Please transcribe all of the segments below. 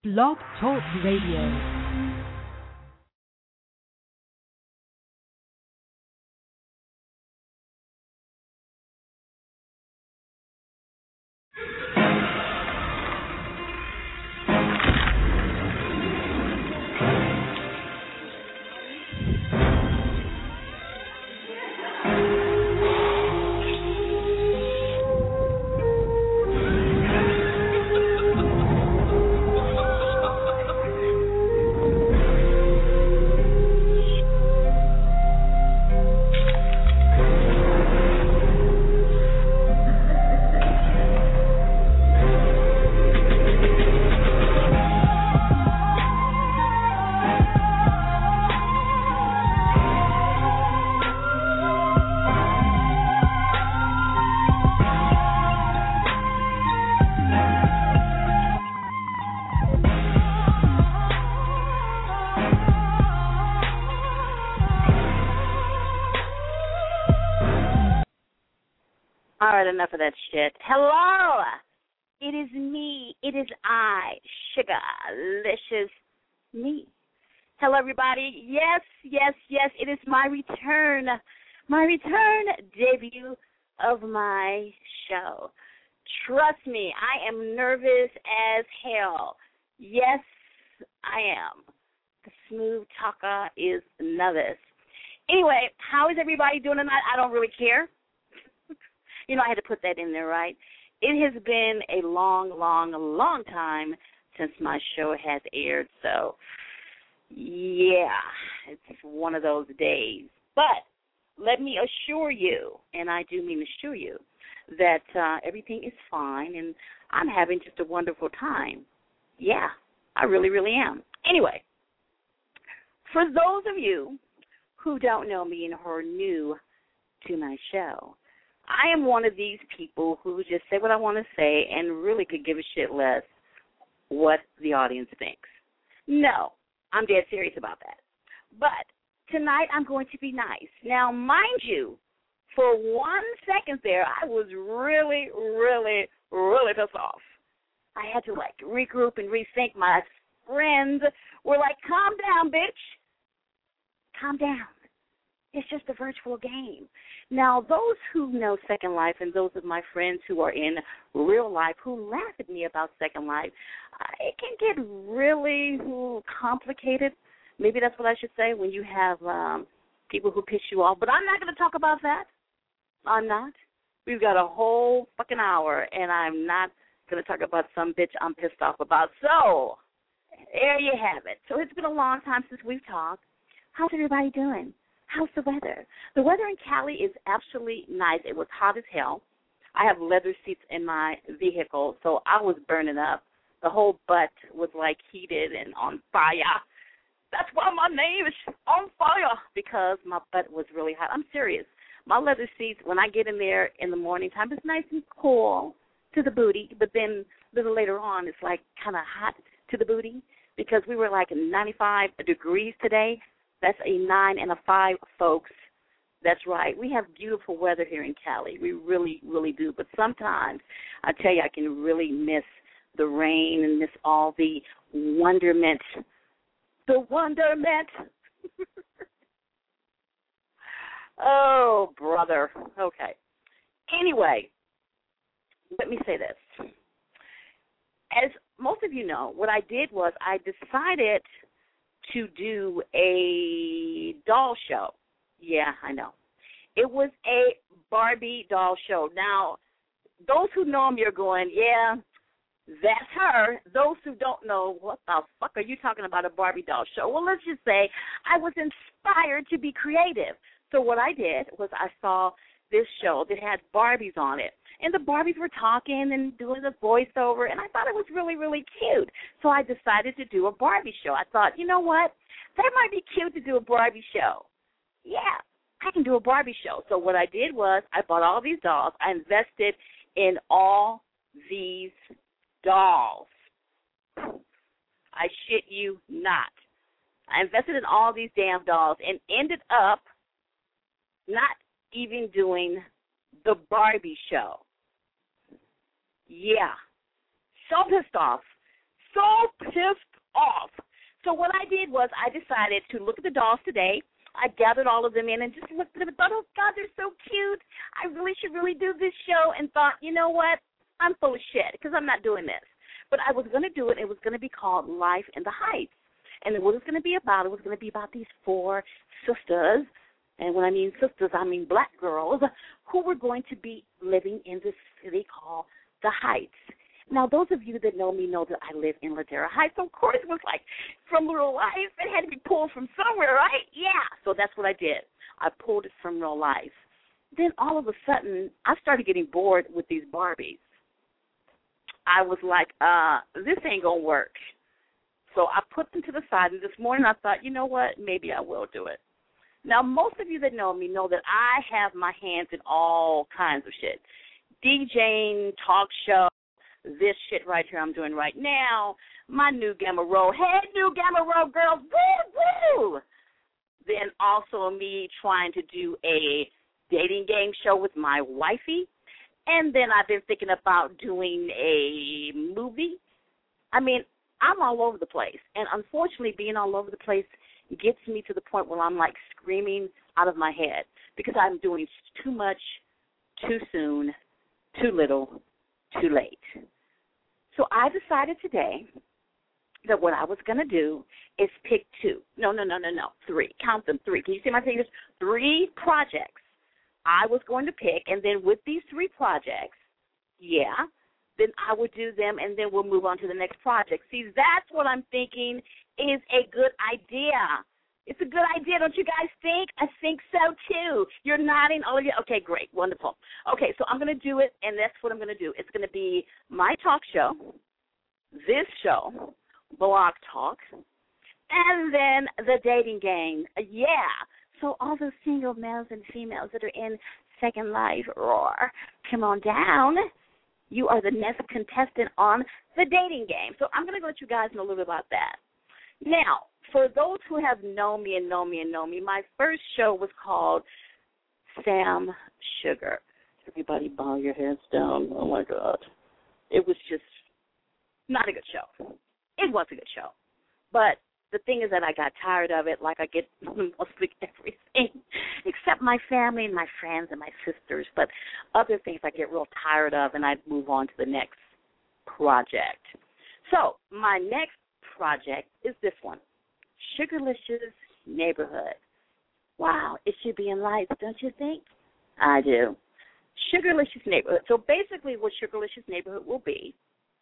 Blog Talk Radio. All right, enough of that shit. Hello. It is me. It is I, Sugarlicious Me. Hello, everybody. Yes. It is my return debut of my show. Trust me, I am nervous as hell. Yes, I am. The smooth talker is nervous. Anyway, how is everybody doing tonight? I don't really care. You know, I had to put that in there, right? It has been a long time since my show has aired, so, yeah, it's one of those days. But let me assure you, and I do mean assure you, that everything is fine, and I'm having just a wonderful time. Yeah, I really am. Anyway, for those of you who don't know me and who are new to my show, I am one of these people who just say what I want to say and really could give a shit less what the audience thinks. No, I'm dead serious about that. But tonight I'm going to be nice. Now, mind you, for 1 second there, I was really pissed off. I had to, regroup and rethink. My friends were like, calm down, bitch. Calm down. It's just a virtual game. Now, those who know Second Life and those of my friends who are in real life who laugh at me about Second Life, it can get really complicated. Maybe that's what I should say when you have people who piss you off. But I'm not going to talk about that. I'm not. We've got a whole fucking hour, and I'm not going to talk about some bitch I'm pissed off about. So, there you have it. So it's been a long time since we've talked. How's everybody doing? How's the weather? The weather in Cali is absolutely nice. It was hot as hell. I have leather seats in my vehicle, so I was burning up. The whole butt was heated and on fire. That's why my name is on fire, because my butt was really hot. I'm serious. My leather seats, when I get in there in the morning time, it's nice and cool to the booty, but then a little later on, it's kind of hot to the booty because we were 95 degrees today. That's a 9 and a 5, folks. That's right. We have beautiful weather here in Cali. We really do. But sometimes, I tell you, I can really miss the rain and miss all the wonderment. The wonderment. Oh, brother. Okay. Anyway, let me say this. As most of you know, what I did was I decided to do a doll show. Yeah, I know. It was a Barbie doll show. Now, those who know me are going, yeah, that's her. Those who don't know, what the fuck are you talking about, a Barbie doll show? Well, let's just say I was inspired to be creative. So what I did was I saw this show that had Barbies on it. And the Barbies were talking and doing the voiceover, and I thought it was really cute. So I decided to do a Barbie show. I thought, you know what? That might be cute to do a Barbie show. Yeah, I can do a Barbie show. So what I did was I bought all these dolls. I invested in all these dolls. I shit you not. I invested in all these damn dolls and ended up not even doing the Barbie show. Yeah. So pissed off. so pissed off. So what I did was I decided to look at the dolls today. I gathered all of them in and just looked at them and thought, oh, God, they're so cute. I really should do this show, and thought, you know what? I'm full of shit because I'm not doing this. But I was going to do it. It was going to be called Life in the Heights. And what it was going to be about, it was going to be about these 4 sisters. And when I mean sisters, I mean black girls who were going to be living in this city called the Heights. Now, those of you that know me know that I live in Ladera Heights. So, of course, it was like from real life. It had to be pulled from somewhere, right? Yeah. So that's what I did. I pulled it from real life. Then all of a sudden, I started getting bored with these Barbies. I was like, this ain't going to work. So I put them to the side, and this morning I thought, you know what, maybe I will do it. Now, most of you that know me know that I have my hands in all kinds of shit. DJing, talk show, this shit right here I'm doing right now, my new Gamma Row. Hey, new Gamma Row girls, woo, woo! Then also me trying to do a dating game show with my wifey. And then I've been thinking about doing a movie. I mean, I'm all over the place. And unfortunately, being all over the place gets me to the point where I'm like screaming out of my head because I'm doing too much, too soon, too little, too late. So I decided today that what I was going to do is pick 2. No, 3. Count them, 3. Can you see my fingers? 3 projects I was going to pick, and then with these 3 projects, then I would do them, and then we'll move on to the next project. See, that's what I'm thinking is a good idea. It's a good idea, don't you guys think? I think so, too. You're nodding. All of you. Okay, great. Wonderful. Okay, so I'm going to do it, and that's what I'm going to do. It's going to be my talk show, this show, Blog Talk, and then the dating game. Yeah. So all those single males and females that are in Second Life, roar, come on down. You are the next contestant on the dating game. So I'm going to let you guys know a little bit about that. Now, for those who have known me, my first show was called Sam Sugar. Everybody bow your heads down. Oh, my God. It was just not a good show. It was a good show. But the thing is that I got tired of it, like I get mostly everything, except my family and my friends and my sisters. But other things I get real tired of, and I move on to the next project. So my next project is this one, Sugarlicious Neighborhood. Wow, it should be in lights, don't you think? I do. Sugarlicious Neighborhood. So basically what Sugarlicious Neighborhood will be,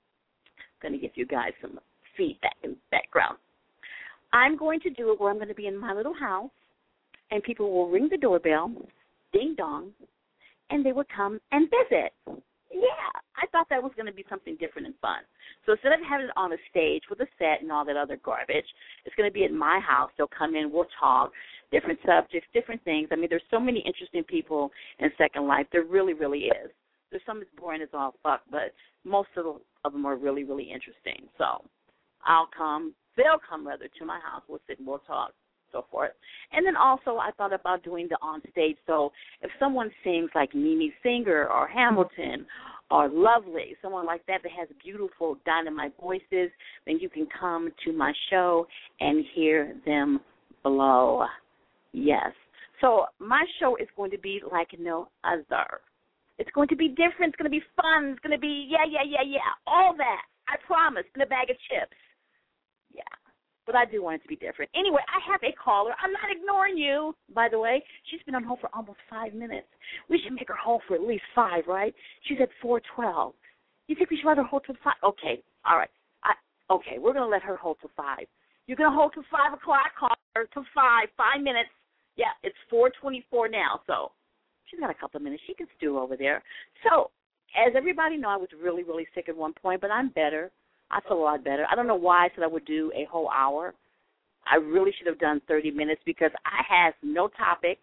I'm going to give you guys some feedback in the background. I'm going to do it where I'm going to be in my little house, and people will ring the doorbell, ding dong, and they would come and visit. Yeah, I thought that was going to be something different and fun. So instead of having it on a stage with a set and all that other garbage, it's going to be at my house. They'll come in, we'll talk, different subjects, different things. I mean, there's so many interesting people in Second Life. There really, really is. There's some that's boring as all fuck, but most of them are really, really interesting. So I'll come. They'll come, rather, to my house. We'll sit and we'll talk, so forth. And then also I thought about doing the on-stage. So if someone sings like Mimi Singer or Hamilton or Lovely, someone like that that has beautiful dynamite voices, then you can come to my show and hear them blow. Yes. So my show is going to be like no other. It's going to be different. It's going to be fun. It's going to be, yeah. All that. I promise. In a bag of chips. Yeah, but I do want it to be different. Anyway, I have a caller. I'm not ignoring you, by the way. She's been on hold for almost 5 minutes. We should make her hold for at least 5, right? She's at 4:12. You think we should let her hold till 5? Okay, all right. Okay, we're going to let her hold till 5. You're going to hold till 5 o'clock, call her till 5 minutes. Yeah, it's 4:24 now, so she's got a couple of minutes. She can stew over there. So, as everybody knows, I was really, really sick at one point, but I'm better. I feel a lot better. I don't know why I said I would do a whole hour. I really should have done 30 minutes because I have no topic,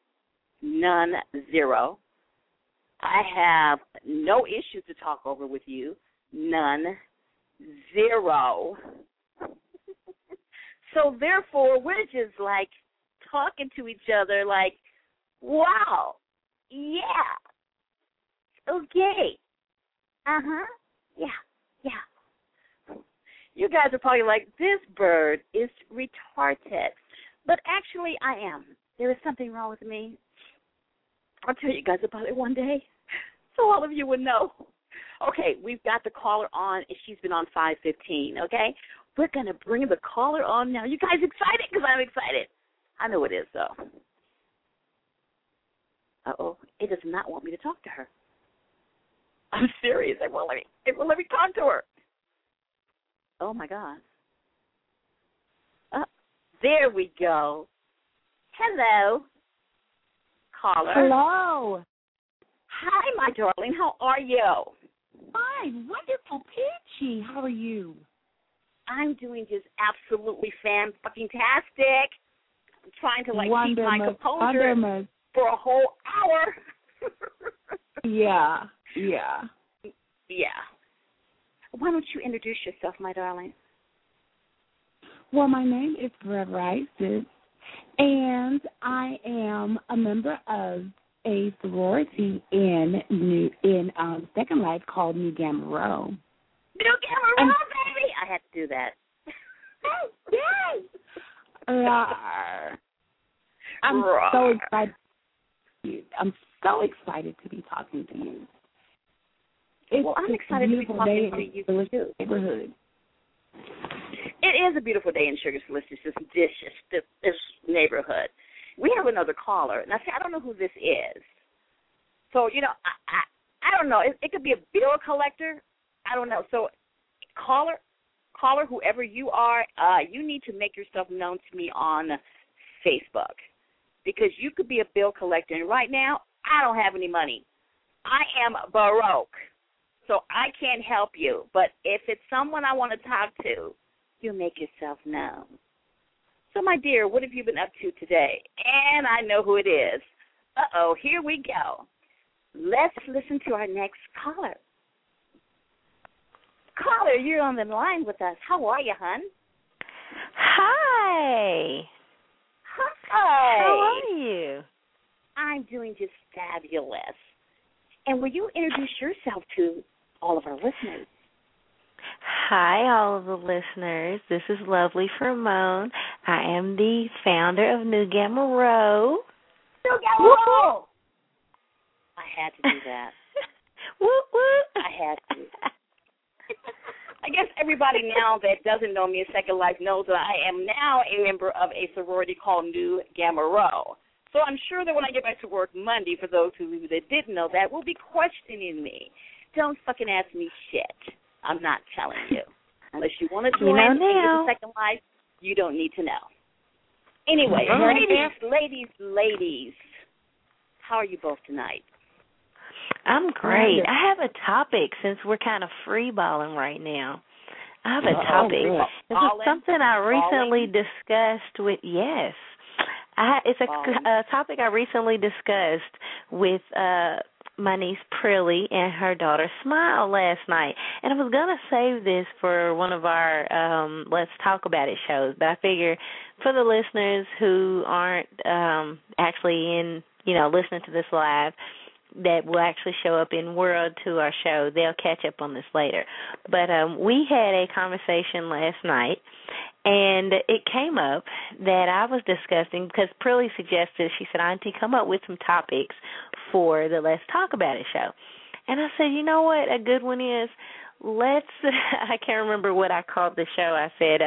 none, zero. I have no issues to talk over with you, none, zero. So, therefore, we're just, like, talking to each other like, wow, yeah, okay, yeah. You guys are probably like, this bird is retarded. But actually, I am. There is something wrong with me. I'll tell you guys about it one day, so all of you would know. Okay, we've got the caller on, and she's been on 5:15, okay? We're going to bring the caller on now. You guys excited? Because I'm excited. I know it is, though. Uh-oh, it does not want me to talk to her. I'm serious. It won't let me talk to her. Oh, my God. There we go. Hello, caller. Hello. Hi, my darling. How are you? Fine. Wonderful, Peachy. How are you? I'm doing just absolutely fan-fucking-tastic. I'm trying to, keep my composure for a whole hour. Yeah. Yeah. Why don't you introduce yourself, my darling? Well, my name is Forever Isis, and I am a member of a sorority in Second Life called Nu Gamma Rho. Nu Gamma Rho, baby! I had to do that. Yes! I'm so excited. I'm so excited to be talking to you. I'm excited to be talking to you too. Neighborhood. It is a beautiful day in Sugar Delicious, this neighborhood. We have another caller. Now, see, I don't know who this is. So, I don't know. It could be a bill collector. I don't know. So, caller, whoever you are, you need to make yourself known to me on Facebook because you could be a bill collector. And right now, I don't have any money. I am broke, so I can't help you. But if it's someone I want to talk to, you make yourself known. So, my dear, what have you been up to today? And I know who it is. Uh-oh, here we go. Let's listen to our next caller. Caller, you're on the line with us. How are you, hon? Hi. Hi. How are you? I'm doing just fabulous. And will you introduce yourself to all of our listeners? Hi, all of the listeners. This is Lovely Fermone. I am the founder of Nu Gamma Rho. Nu Gamma Rho! I had to do that. Whoop, whoop. I had to. I guess everybody now that doesn't know me in Second Life knows that I am now a member of a sorority called Nu Gamma Rho. So I'm sure that when I get back to work Monday, for those who that didn't know that, will be questioning me. Don't fucking ask me shit. I'm not telling you. Unless you want to join the Second Life, you don't need to know. Anyway, ladies, how are you both tonight? I'm great. I have a topic since we're kind of free-balling right now. I have a topic. This is something I recently discussed with, yes. It's a topic I recently discussed with my niece Prilly and her daughter Smile last night. And I was going to save this for one of our Let's Talk About It shows, but I figure for the listeners who aren't actually in, listening to this live, that will actually show up in World to our show, they'll catch up on this later. But we had a conversation last night, and it came up that I was discussing because Prilly suggested, she said, Auntie, come up with some topics for the Let's Talk About It show. And I said, you know what, a good one is, I can't remember what I called the show. I said,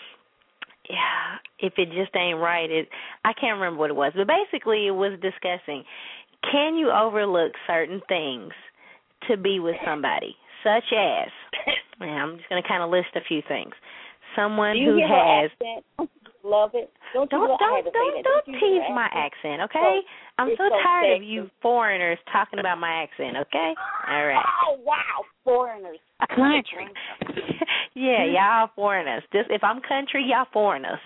if it just ain't right, I can't remember what it was. But basically it was discussing, can you overlook certain things to be with somebody, such as, I'm just going to kind of list a few things. Someone who has... Love it. Don't tease my accent, okay? I'm so tired of you foreigners talking about my accent, okay? All right. Oh, wow, foreigners. Country. Yeah, y'all foreigners. Just if I'm country, y'all foreigners.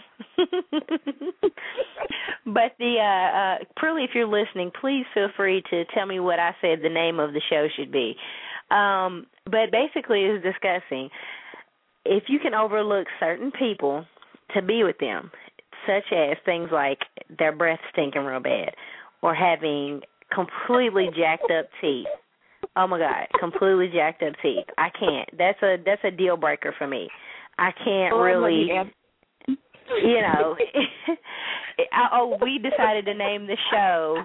But Prilly, if you're listening, please feel free to tell me what I said the name of the show should be. But basically it's discussing if you can overlook certain people to be with them, such as things like their breath stinking real bad or having completely jacked up teeth. Oh, my God, completely jacked up teeth. I can't. That's a deal breaker for me. I can't really, you know. We decided to name the show.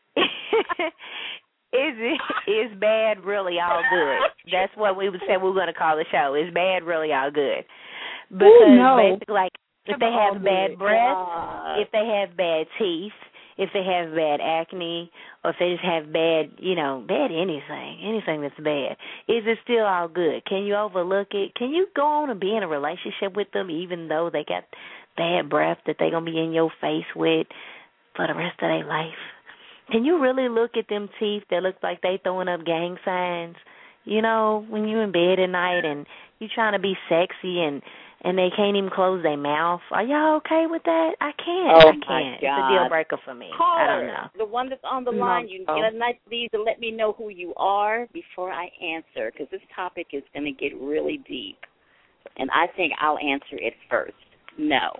Is bad really all good? That's what we would say we were going to call the show. Is bad really all good? Because basically, like, if they have bad breath, if they have bad teeth, if they have bad acne, or if they just have bad, bad anything that's bad, is it still all good? Can you overlook it? Can you go on and be in a relationship with them even though they got bad breath that they're going to be in your face with for the rest of their life? Can you really look at them teeth that look like they throwing up gang signs, when you're in bed at night and you're trying to be sexy and they can't even close their mouth? Are y'all okay with that? I can't. Oh, I can't. It's a deal breaker for me. Caller, I don't know. the one that's on the line, you get a nice lead to let me know who you are before I answer, because this topic is going to get really deep. And I think I'll answer it first. No.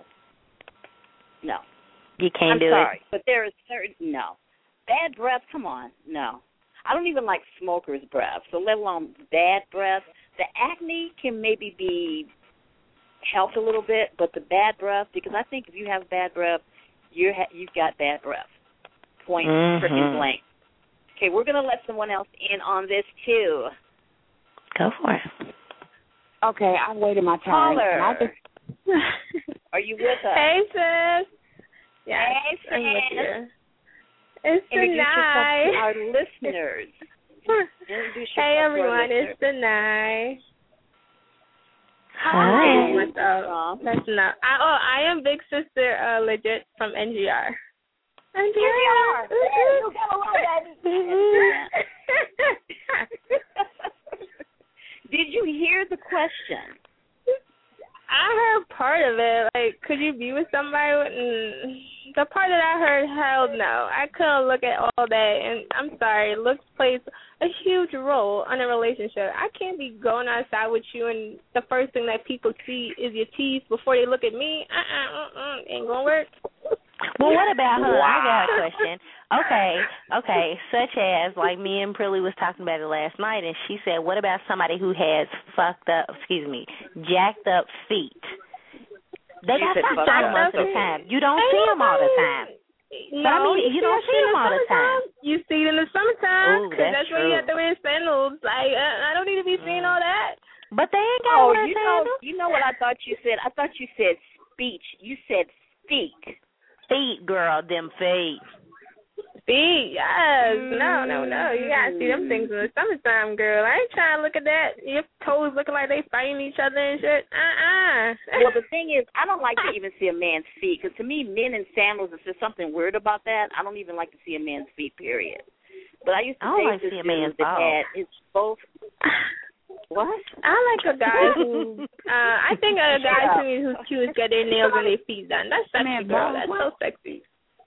You can't do it? I'm sorry, but there is certain, no. Bad breath, come on, no. I don't even like smoker's breath, so let alone bad breath. The acne can maybe be helped a little bit, but the bad breath, because I think if you have bad breath, you've got bad breath. Point freaking blank. Okay, we're going to let someone else in on this, too. Go for it. Okay, I've waited my turn. Caller, are you with us? Hey, sis. Yes, hey, I'm with you. It's Introduce Denai. yourself to our listeners. Hey, everyone, it's Denai. Hi. What's up? That's enough. I am Big Sister Legit from NGR. NGR. You gotta love that. Did you hear the question? I heard part of it. Like, could you be with somebody? The part that I heard, hell no. I couldn't look at all that. And I'm sorry, looks plays a huge role in a relationship. I can't be going outside with you and the first thing that people see is your teeth before they look at me. Ain't gonna work. Well, what about her? I got a question. Okay, such as, like, me and Prilly was talking about it last night, and she said, what about somebody who has jacked up feet? They got fucked up most of the time. You don't see them all the time. No, I mean, you don't see them all the time. You see it in the summertime, because that's when true. you have to wear sandals. Like, I don't need to be seeing all that. But they ain't got to wear sandals. You know what I thought you said? I thought you said speech. You said feet. Feet, girl, them feet. Feet, yes. No. You got to see them things in the summertime, girl. I ain't trying to look at that. Your toes looking like they fighting each other and shit. Well, the thing is, I don't like to even see a man's feet, because to me, men in sandals, is just something weird about that. I don't even like to see a man's feet, period. But I used to date this dude that had his both... What? I like a guy who, I think a guy to me who's cute got their nails and their feet done. That's sexy, girl. That's so sexy.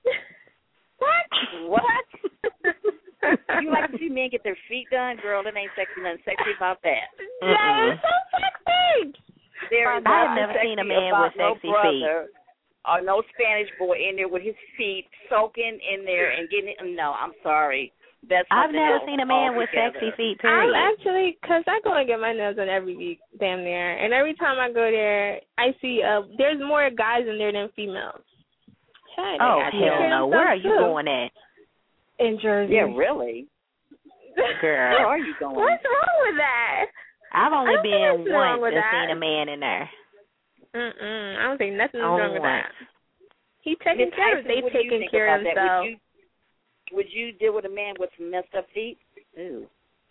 What? You like to see men get their feet done? Girl, it ain't sexy. Nothing sexy about that. That is so sexy. I've never seen a man with sexy feet. Or no Spanish boy in there with his feet soaking in there and getting it. No, I'm sorry. I've never seen a man with sexy feet, period. I'm actually, because I go and get my nails done every week, damn near. And every time I go there, I see there's more guys in there than females. Hey, hell no. Where are you going at? In Jersey. Yeah, really? Girl. Where are you going? What's wrong with that? I've only been once and seen a man in there. I don't think nothing's wrong with that. He taking care of they taking care of themselves. Would you deal with a man with some messed up feet? Ooh.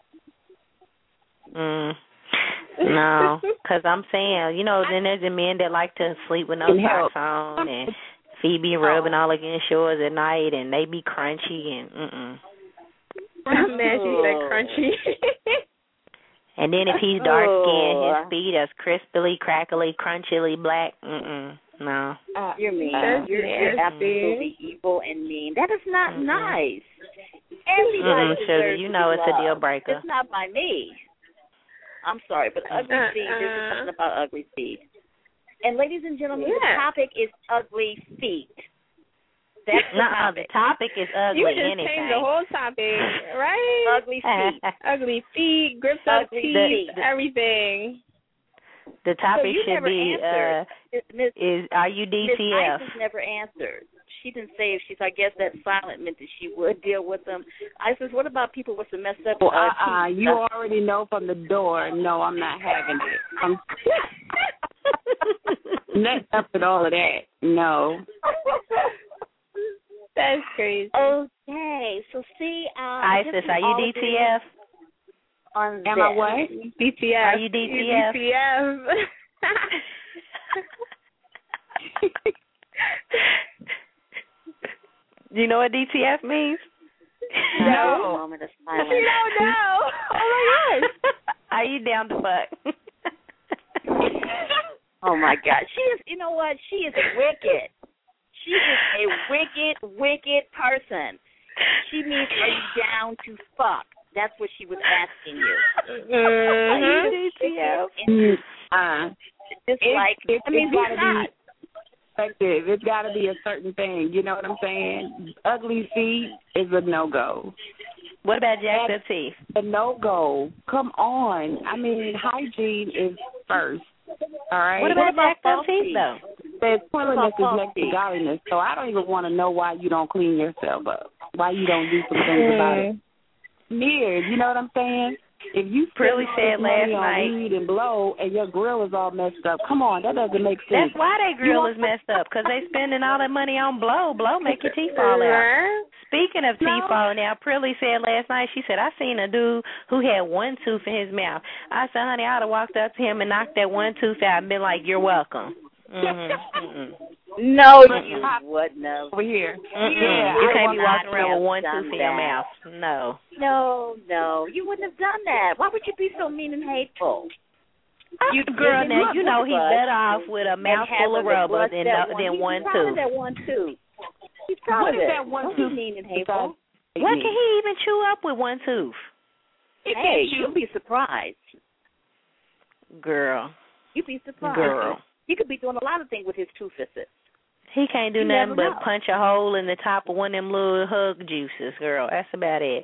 No, because I'm saying, then there's the men that like to sleep with no socks on and feet be rubbing all against yours at night and they be crunchy and Man, she said crunchy. And then if he's dark skinned, his feet are crispily, crackly, crunchily black. No. You're mean. You're absolutely evil and mean. That is not nice. Everybody Sugar, you know it's a deal breaker. It's not by me. I'm sorry, but ugly feet, there's something about ugly feet. And ladies and gentlemen, the topic is ugly feet. That's the topic. The topic is ugly. You just changed the whole topic, right? Ugly feet. Ugly feet, gripped up teeth, everything. The topic so should be, are you DTF? Miss Isis never answered. She didn't say if she's, I guess that silent meant that she would deal with them. Isis, what about people with some messed up teeth? You already know from the door, no, I'm not having it. Next up with all of that, no. That's crazy. Okay, so see, Isis, are you DTF? Am I what? DTF. Are you DTF? DTF. Do you know what DTF means? No. Moment of silence. You don't know. Oh my gosh. Are you down to fuck? Oh my God, she is. You know what? She is wicked. She is a wicked person. She means, are you down to fuck? That's what she was asking you. Are you DTF? It's like, I mean, who's not? It's got to be a certain thing. You know what I'm saying? Ugly feet is a no-go. What about jacked up teeth? A no-go. Come on. I mean, hygiene is first. All right? What about jacked up teeth, though? There's cleanliness is next to godliness, so I don't even want to know why you don't clean yourself up, why you don't do some things about it. Smeared, you know what I'm saying? If you Prilly said last night weed and blow and your grill is all messed up, come on, that doesn't make sense. That's why their grill is messed up, because they spending all that money on blow. Blow make your teeth fall out. Speaking of teeth falling out, Prilly said last night, she said, I seen a dude who had one tooth in his mouth. I said, honey, I would have walked up to him and knocked that one tooth out and been like, you're welcome. No, you would know. Over here. Yeah, you can't be walking around with one tooth in your mouth. No. No, you wouldn't have done that. Why would you be so mean and hateful? You girl, now you know he's better off with a mouth full of rubber than one tooth. That one tooth. He's proud what of is it. that one tooth? Mean and hateful. What can he even chew up with one tooth? Hey, you'll be surprised. Girl. You'd be surprised. Girl. He could be doing a lot of things with his toothpicks. He can't do nothing but punch a hole in the top of one of them little hug juices, girl. That's about it.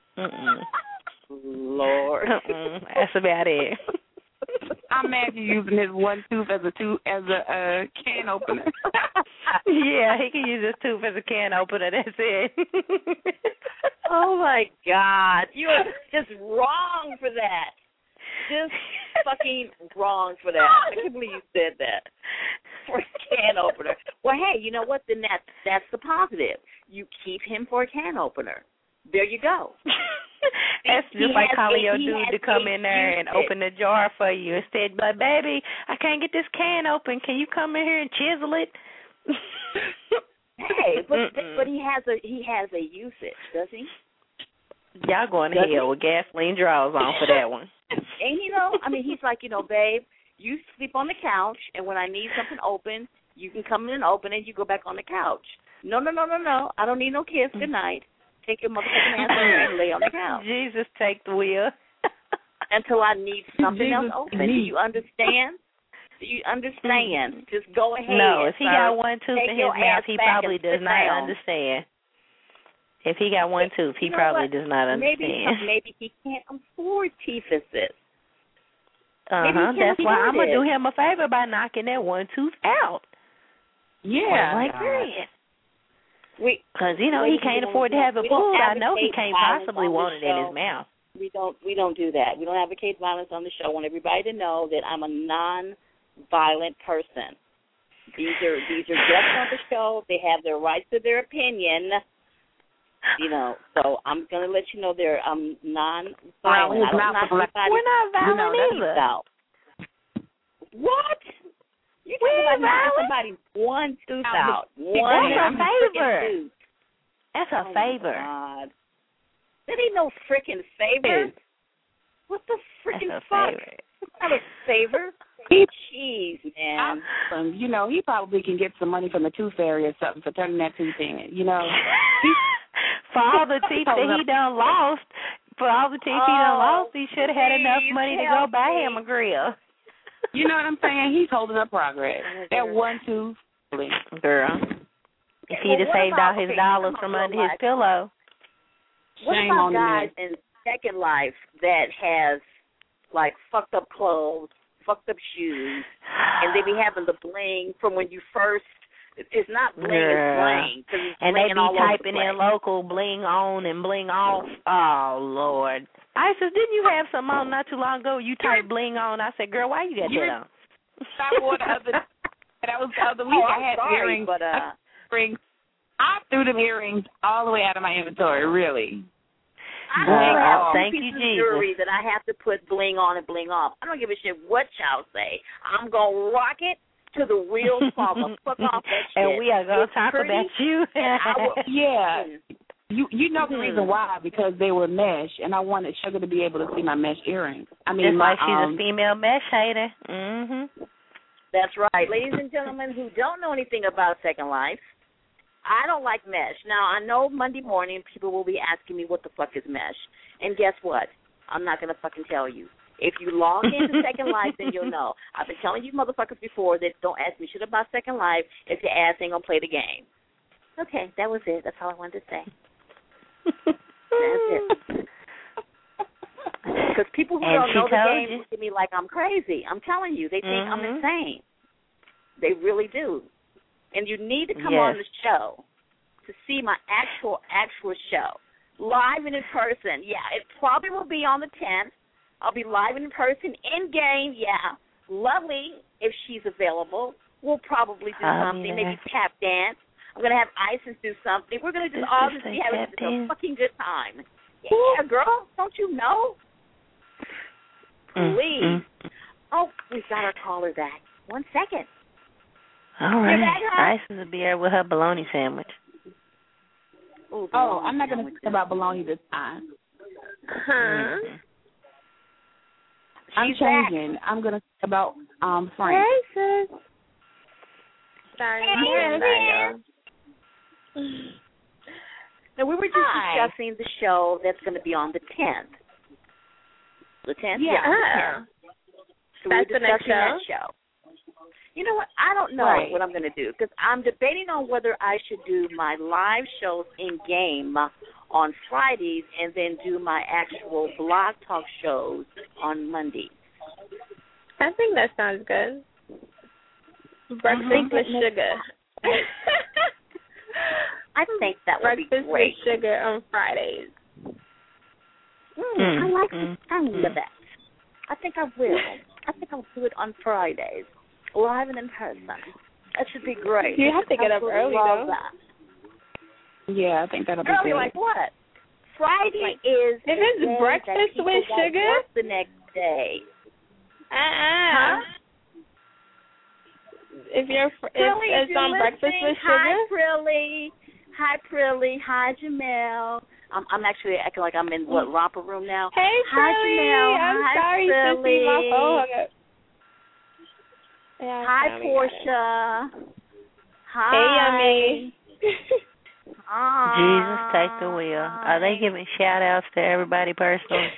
Lord. That's about it. I'm imagine using his one tooth as a can opener. Yeah, he can use his tooth as a can opener. That's it. Oh my God, you are just wrong for that. Just fucking wrong for that. I can't believe you said that. For a can opener. Well, hey, you know what? Then that's the positive. You keep him for a can opener. There you go. That's just like calling your dude to come in there and open the jar for you. Instead, but baby, I can't get this can open. Can you come in here and chisel it? Hey, but he has a usage, does he? Y'all going to hell with gasoline draws on for that one. And I mean, he's like, babe, you sleep on the couch, and when I need something open, you can come in and open it. You go back on the couch. No. I don't need no kiss. Good night. Take your motherfucking ass over and lay on the couch. Jesus, take the wheel. Until I need something else open. Do you understand? Just go ahead. No, if he got one tooth in his mouth, he probably does not understand. If he got one tooth, he probably does not understand. Maybe he can't afford teeth assist. That's why I'm going to do him a favor by knocking that one tooth out. Yeah. Like, period. Because, he can't afford to have it pulled. I know he can't possibly want it in his mouth. We don't do that. We don't advocate violence on the show. I want everybody to know that I'm a non-violent person. These are guests on the show. They have their right to their opinion. So I'm going to let you know I'm non-violent. We're not violent either. What? You're talking about somebody one tooth out. That's a favor. That's a favor. God. That ain't no freaking favor. What the freaking fuck? It's not a favor. Jeez, man. He probably can get some money from the tooth fairy or something for turning that tooth in. For all the teeth that he done lost, he should have had enough money to go buy him a grill. You know what I'm saying? He's holding up progress. That one tooth. Girl. If he'd have saved all his dollars from under his pillow. What about guys in Second Life that has, fucked up clothes, fucked up shoes, and they be having the bling from when you first. It's not bling, it's bling. And they be typing in local bling on and bling off. Oh, Lord. Isis, didn't you have something on not too long ago? You typed bling on. I said, girl, why you got that on? That was the other week. I had earrings. But, I threw them earrings all the way out of my inventory, really. I have thank you, Jesus. Jewelry that I have to put bling on and bling off. I don't give a shit what y'all say. I'm going to rock it to the real father. Fuck off that shit. And we are going to talk about you. Yeah. You know the reason why, because they were mesh, and I wanted Sugar to be able to see my mesh earrings. I mean, just like she's a female mesh hater. That's right. Ladies and gentlemen who don't know anything about Second Life, I don't like mesh. Now, I know Monday morning people will be asking me what the fuck is mesh. And guess what? I'm not going to fucking tell you. If you log into Second Life, then you'll know. I've been telling you motherfuckers before that don't ask me shit about Second Life if your ass ain't going to play the game. Okay, that was it. That's all I wanted to say. That's it. Because people who don't know the game look at me like I'm crazy. I'm telling you, they think I'm insane. They really do. And you need to come on the show to see my actual show, live and in person. Yeah, it probably will be on the 10th. I'll be live and in person, in-game, yeah. Lovely, if she's available. We'll probably do something, maybe tap dance. I'm going to have Isis do something. We're going to do all this. We have a fucking good time. Yeah, girl, don't you know? Please. Oh, we've got our caller back. 1 second. All right. Isis will be here with her bologna sandwich. Oh, I'm not going to talk about bologna this time. I'm changing. Back. I'm going to talk about Frank. Hey, sis. Sorry. Now, we were just discussing the show that's going to be on the 10th. The 10th? Yeah. The 10th. So that's the next that show. You know what? I don't know what I'm going to do because I'm debating on whether I should do my live shows in-game on Fridays and then do my actual blog talk shows on Mondays. I think that sounds good. Breakfast with sugar. I think that would be great. Breakfast with sugar on Fridays. I like the sound of that. I think I will. I think I'll do it on Fridays, live and in person. That should be great. You have to get up early, though. That. Yeah, I think that'll be early, good. Like what? Friday is if it's breakfast with sugar the next day. Huh? If it's on breakfast with sugar. Hi, Prilly. Hi, Jamel. I'm actually acting like I'm in romper room now. Hey, hi, Jamel. I'm hi, sorry, Prilly. Sissy. My phone hung up. Yeah, hi, Portia. Hi. Hey, Yummy. Jesus, take the wheel. Are they giving shout-outs to everybody personally?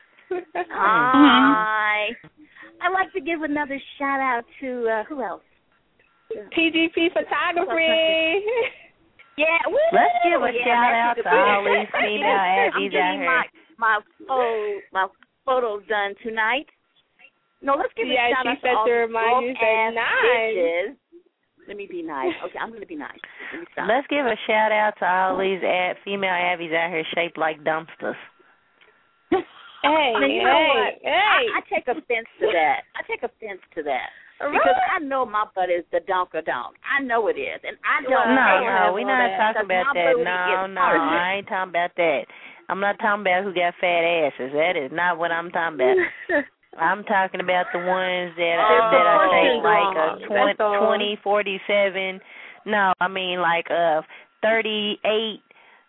Hi. I'd like to give another shout-out to, who else? PGP Photography. Yeah, let's give a shout-out to all these female Abbies out here. My photos done tonight. No, let's give a shout-out to all the nice. Bitches. Let me be nice. Okay, I'm going to be nice. Let me stop. Let's give a shout-out to all these female Abbies out here shaped like dumpsters. Hey, now, you know what? I take offense to that. Because I know my butt is the donk-a-donk. I know it is. And I don't No, we're not talking about that. No, I ain't talking about that. I'm not talking about who got fat asses. That is not what I'm talking about. I'm talking about the ones that are shaped like a 20, 47. No, I mean like 38,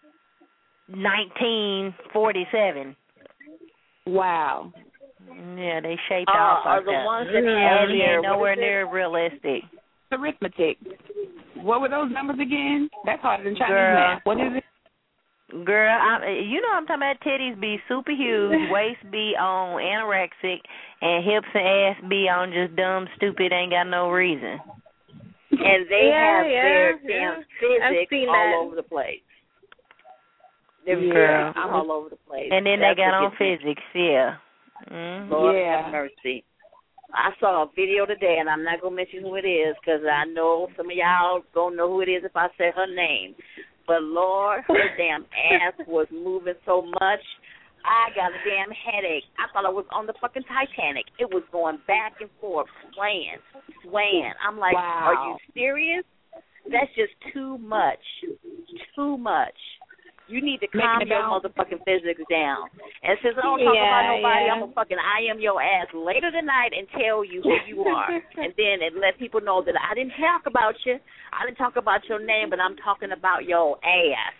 19, 47. Wow. Yeah, they shaped off like the that. Ones that have nowhere near realistic. Arithmetic. What were those numbers again? That's harder than Chinese math. What is it? Girl, you know I'm talking about titties be super huge, waist be on anorexic, and hips and ass be on just dumb, stupid, ain't got no reason. And they have their damn physics all over the place. They're all over the place. And then they got on physics, Lord have mercy. I saw a video today, and I'm not going to mention who it is because I know some of y'all going to know who it is if I say her name. But, Lord, her damn ass was moving so much, I got a damn headache. I thought I was on the fucking Titanic. It was going back and forth, swaying. I'm like, wow. Are you serious? That's just too much. Too much. You need to calm your motherfucking physics down. And since I don't talk about nobody, I'm going to fucking I am your ass later tonight and tell you who you are. And then let people know that I didn't talk about you. I didn't talk about your name, but I'm talking about your ass.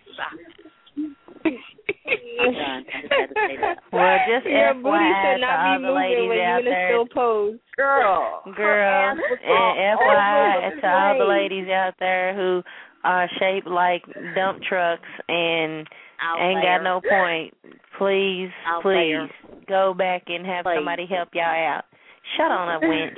I'm done. I just had to say that. Well, just your booty should not be all the moving ladies when you're out in a there. still pose. Girl, and FYI to all the ladies out there who are shaped like dump trucks and ain't got no point, please go back and have somebody help y'all out. Shut on up, wench.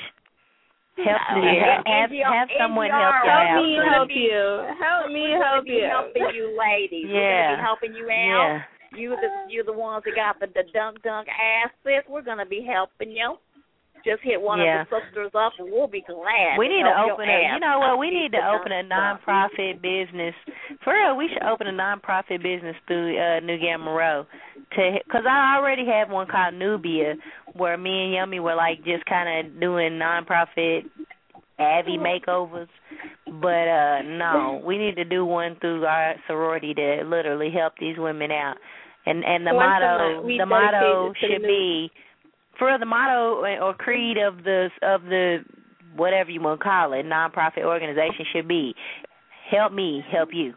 Have someone help y'all out. Help me help you. Help me help you. Helping you ladies. Yeah. We're gonna be helping you out. Yeah. You're the ones that got the dunk ass sis. We're gonna be helping you. Just hit one of the sisters up, and we'll be glad. We need to open we need to open a nonprofit business. For real, we should open a nonprofit business through New Gamarone. Because I already have one called Nubia, where me and Yummy were like just kind of doing nonprofit Abby makeovers. But no, we need to do one through our sorority to literally help these women out. And the motto should be. For the motto or creed of the whatever you want to call it, nonprofit organization should be, help me, help you.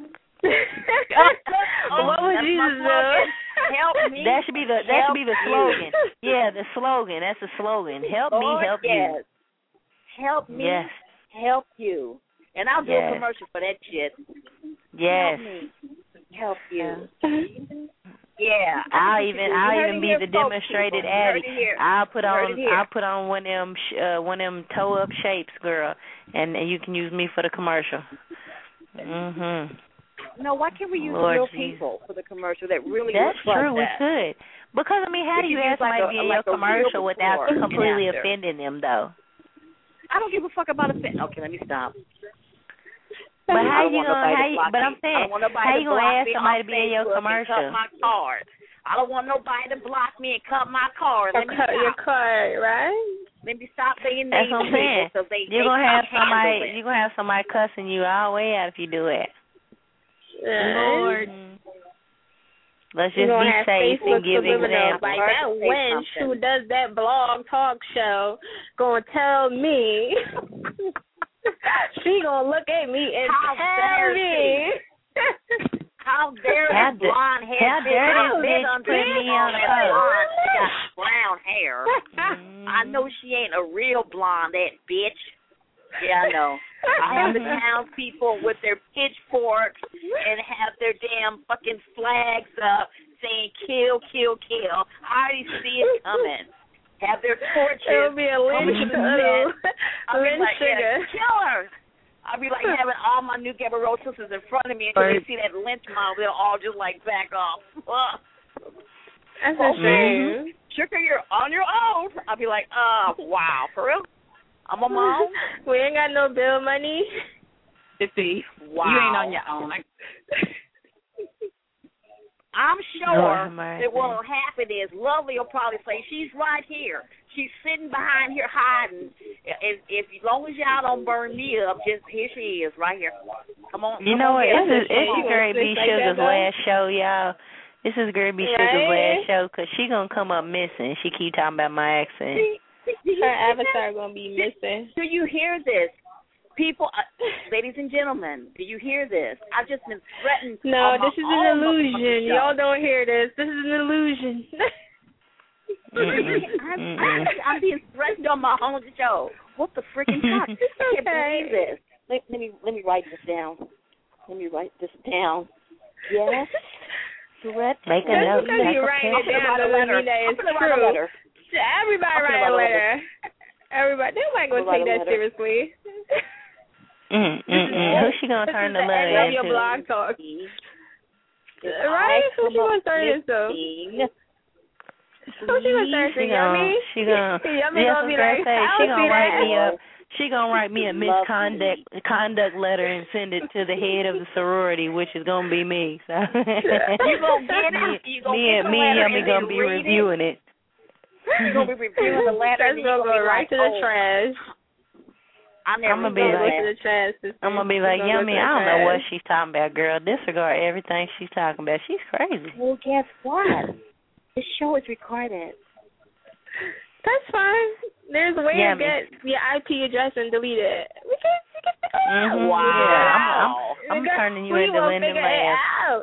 What would Jesus do? Help me. That should be the slogan. Yeah, the slogan. That's the slogan. Help me, help you. Help me, help you. And I'll do a commercial for that shit. Yes. Help me, help you. Yeah, I'll even be the demonstrated addy. I'll put on one of them toe up shapes, girl, and you can use me for the commercial. Mhm. No, why can't we use real people for the commercial that really? That's true. We could. Because I mean, how do you ask somebody to be in your commercial without completely offending them, though? I don't give a fuck about offending. Okay, let me stop. But how you gonna? But I'm saying, how you gonna ask somebody to be in your commercial? Cut my card. I don't want nobody to block me and cut my card. Or cut your card, right? Let me stop being That's what I'm saying. So you're gonna have somebody cussing you all the way out if you do it. Lord. Let's just be safe and give examples. Like that wench who does that blog talk show gonna tell me. She gonna look at me and tell me. How dare that blonde hair bitch put me on the post? She got brown hair. I know she ain't a real blonde, that bitch. Yeah, I know. I have the townspeople with their pitchforks and have their damn fucking flags up saying kill, kill, kill. I already see it coming. Have their torches. It'll be a lynch sugar. Kill her. I'll be like having all my New Gamarone sisters in front of me, and when they see that lynch mob, they'll all just like back off. That's a shame. Sugar, you're on your own. I'll be like, wow, for real? I'm on my own? We ain't got no bill money. See, wow. You ain't on your own. I'm sure that what will happen is Lovely will probably say, she's right here. She's sitting behind here hiding. If as long as y'all don't burn me up, just here she is right here. Come on. You know what? It's Great B Sugar's last show, y'all. This is Great B Sugar's last show because she going to come up missing. She keep talking about my accent. Her avatar going to be missing. Do you hear this? People, ladies and gentlemen, do you hear this? I've just been threatened. No, this is an illusion. Y'all don't hear this. This is an illusion. I'm being threatened on my own show. What the freaking fuck? I can't believe this. Let me write this down. Yes. Threat. Make a note. Because you write it down doesn't mean that it's true. Everybody write a letter. Everybody. Nobody gonna take that seriously. Who's she gonna turn the letter into? Your blog talk. Right? Who's she gonna turn it into? Who she gonna start saying? Yummy? She gonna. Yummy gonna be like, she gonna write me that. up. She gonna write me a misconduct letter and send it to the head of the sorority, which is gonna be me. So you gonna get it? Me and Yummy gonna be reviewing it. You gonna be reviewing the letter? That's gonna go right to the trash. I'm gonna be like, Yummy, I don't know what she's talking about, girl. Disregard everything she's talking about. She's crazy. Well, guess what? The show is recorded. That's fine. There's a way to get your IP address and delete it. We can Wow. Yeah, I'm turning you into Linda Lab.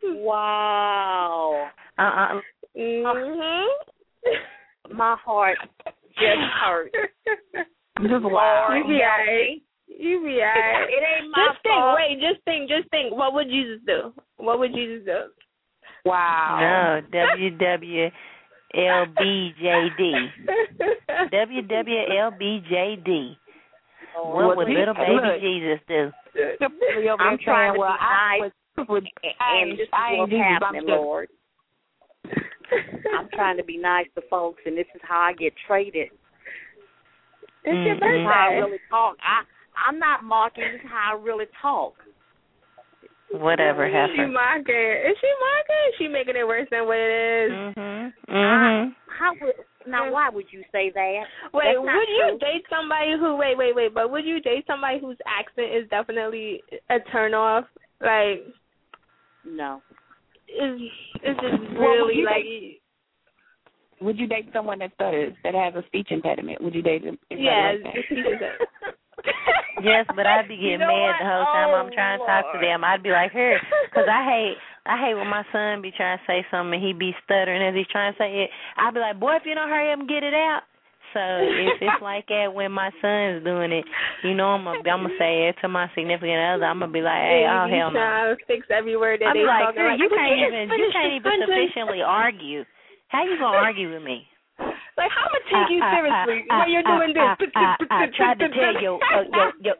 Wow. Mhm. My heart just hurt. Wow. You be alright. You be alright. It ain't my fault. Just think. What would Jesus do? Wow. No, WWLBJD. WWLBJD. What would little baby Jesus do? I'm trying to be nice. And this is what's happening, Lord. I'm trying to be nice to folks, and this is how I get traded. It's your birthday. This is how I really talk. I'm not mocking. This is how I really talk. Whatever happened. Is she mocking? Is she making it worse than what it is? Why would you say that? Wait, would you date somebody who? Wait. But would you date somebody whose accent is definitely a turn off? Like, no. Is it really like? Would you date someone that stutters, that has a speech impediment? Would you date them? Yes. Yes, but I'd be getting mad the whole time I'm trying to talk to them. I'd be like her, because I hate when my son be trying to say something and he be stuttering as he's trying to say it. I'd be like, boy, if you don't hurry up and get it out. So if it's like that when my son's doing it, you know, I'm gonna say it to my significant other. I'm gonna be like, hey, oh hell no. Trying to fix every word that I'm they like, talking. Like, you can't even sufficiently argue. How you gonna argue with me? Like, how am I take you seriously when you're doing this? I tried to tell your ass.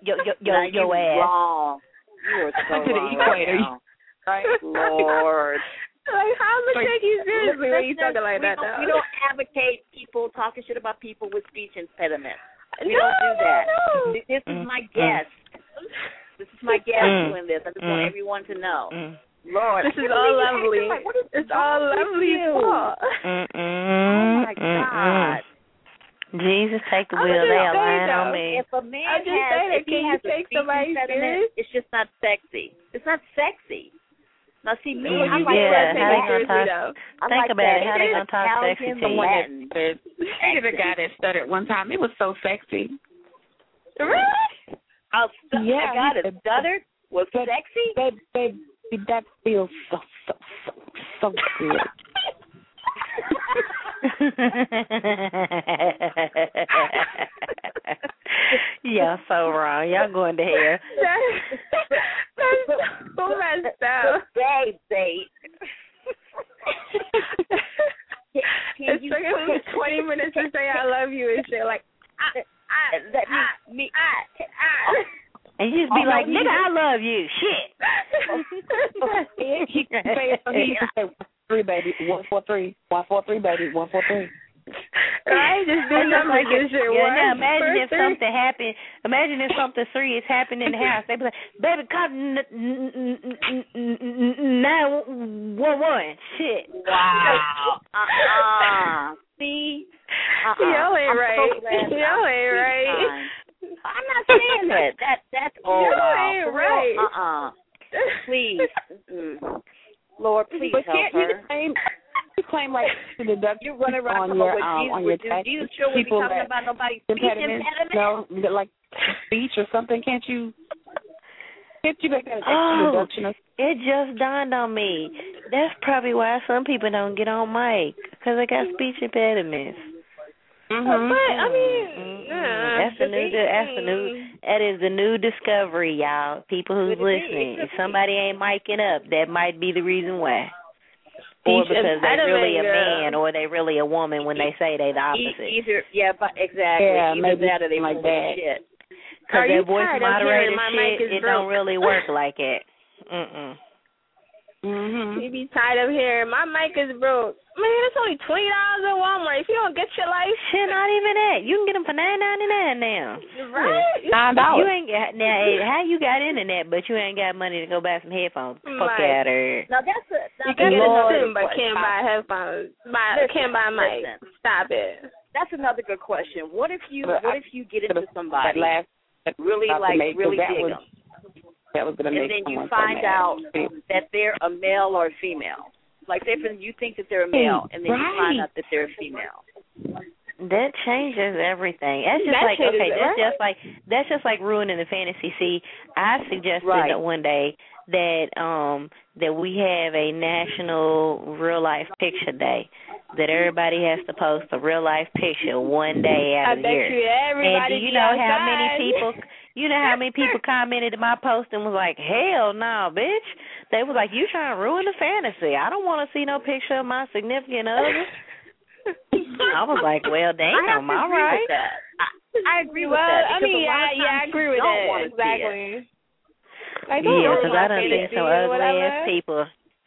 Wrong. You are so wrong right now. Right, Lord. Like, how am I take you seriously when you talking like that? We don't advocate people talking shit about people with speech impediments. We don't do that. No. This is my guest. This is my guest doing this. I just want everyone to know. Lord, this is all lovely. It's all lovely. Oh my God. Jesus, take the wheel. They are lying on me. If a man has a speech impediment, it's just not sexy. It's not sexy. Now, see, me, I'm like that. Think about it. How they gonna talk sexy to you? I did a guy that stuttered one time. It was so sexy. Really? A guy that stuttered was sexy? Baby, that feels so good. Y'all so wrong. Y'all going to hell. That's so messed up. Babe. It took him 20 minutes to say I love you and shit. Like, and you just be like, nigga, I love you. Shit. He can say 3, baby. 143. 143, baby. 143. I just do numbers and shit. Yeah, now imagine if something happened. Imagine if something serious happened in the house. They'd be like, baby, call 911. Shit. Wow. See? Y'all ain't right. Y'all ain't right. I'm not saying that. That's all. Y'all ain't right. Please. Lord, please but help her. You claim like to deduct you run around on your tax. Jesus sure would be talking about nobody's speech impediment. No, like speech or something. Can't you make that an extra deduction? It just dawned on me. That's probably why some people don't get on mic, because they got speech impediments. But I mean, that is the new discovery, y'all. People who's listening. If somebody ain't micing up, that might be the reason why. Or because they're really a man, or they really a woman when they say they the opposite. Exactly. Yeah, maybe that or they like that. Because their voice moderator shit, it don't really work like that. You be tired of hearing my mic is broke. Man, it's only $20 at Walmart. If you don't get your life, shit, not even that. You can get them for $9.99 now. Right? $9. You ain't got now. How you got internet, but you ain't got money to go buy some headphones? Fuck out of here. Now that's you can get a but can't buy headphones. Can't buy a mic. Stop it. That's another good question. What if you get into somebody really dig them? And then you find out that they're a male or a female. Like, say, for you think that they're a male, and then you find out that they're a female. That changes everything. That's just like ruining the fantasy. See, I suggested that one day that we have a national real life picture day. That everybody has to post a real life picture one day out of the year. And do you know how many people? You know how many people commented to my post and was like, hell no, bitch. They was like, you trying to ruin the fantasy. I don't want to see no picture of my significant other. I was like, well, damn, all right. I agree with that. I mean, I agree with that. Exactly. Because I done seen some ugly-ass people.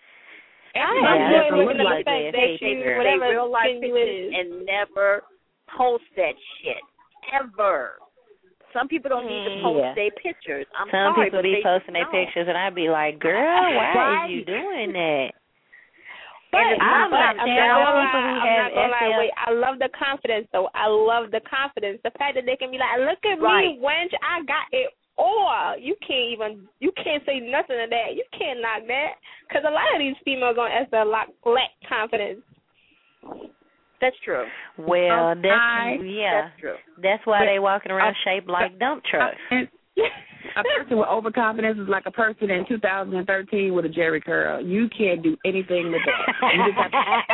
They real life pictures and never post that shit. Ever. Some people don't need to post their pictures. Some people be posting their pictures, and I be like, girl, why are you doing that? But I'm not gonna lie. Wait, I love the confidence, though. I love the confidence. The fact that they can be like, look at me, wench, I got it all. You can't say nothing to that. You can't knock that. Because a lot of these females on SL lack confidence. That's true. Well, that's true. That's why they walking around shaped like dump trucks. A person with overconfidence is like a person in 2013 with a jerry curl. You can't do anything with that. You just have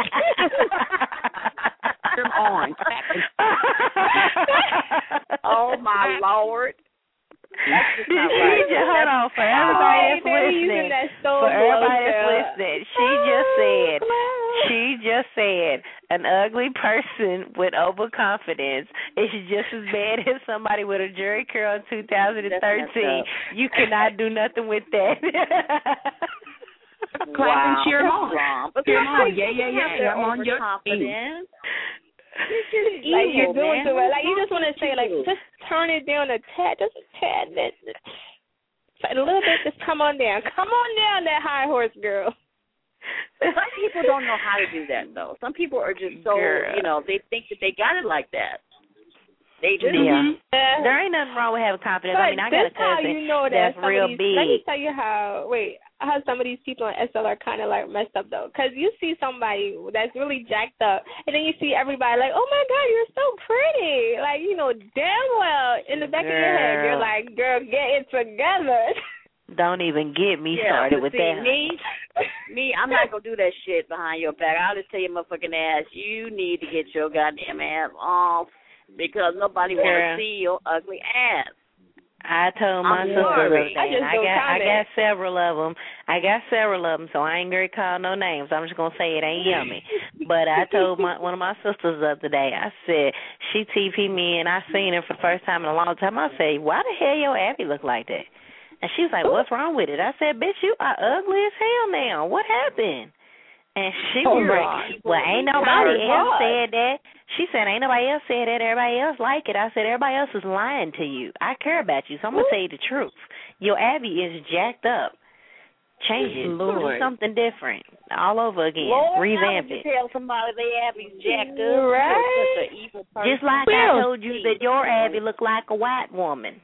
to them on. Oh my Lord. Hold on, for everybody that's listening. She just said an ugly person with overconfidence is just as bad as somebody with a jerry curl in 2013. You cannot do nothing with that. Clap and cheer them on. Cheer them on. Yeah. I'm on your team. Like you're doing too well. Like you just want to say, like, just turn it down a tad, just a tad, a little bit. Just come on down, that high horse, girl. Some people don't know how to do that, though. Some people are just so, they think that they got it like that. They do. Yeah. There ain't nothing wrong with having confidence. I mean, I got a cousin that's real big. Let me tell you how some of these people on SL are kind of like messed up, though. Because you see somebody that's really jacked up, and then you see everybody like, oh, my God, you're so pretty. Like, damn well, in the back of your head, you're like, girl, get it together. Don't even get me started with that. Me, I'm not going to do that shit behind your back. I'll just tell your motherfucking ass, you need to get your goddamn ass off because nobody want to see your ugly ass. I told my sister I got several of them. So I ain't going to call no names. I'm just going to say it ain't yummy. But I told one of my sisters the other day, I said, she TP'd me, and I seen her for the first time in a long time. I said, why the hell your Abby look like that? And she was like, what's wrong with it? I said, bitch, you are ugly as hell now. What happened? And she was like, well, ain't nobody else said that. She said, ain't nobody else said that. Everybody else like it. I said, everybody else is lying to you. I care about you, so I'm going to tell you the truth. Your Abby is jacked up. Change it. Do something different. All over again. Revamp it. Tell somebody they Abby's jacked up. Right. Just like I told you that your Abby looked like a white woman.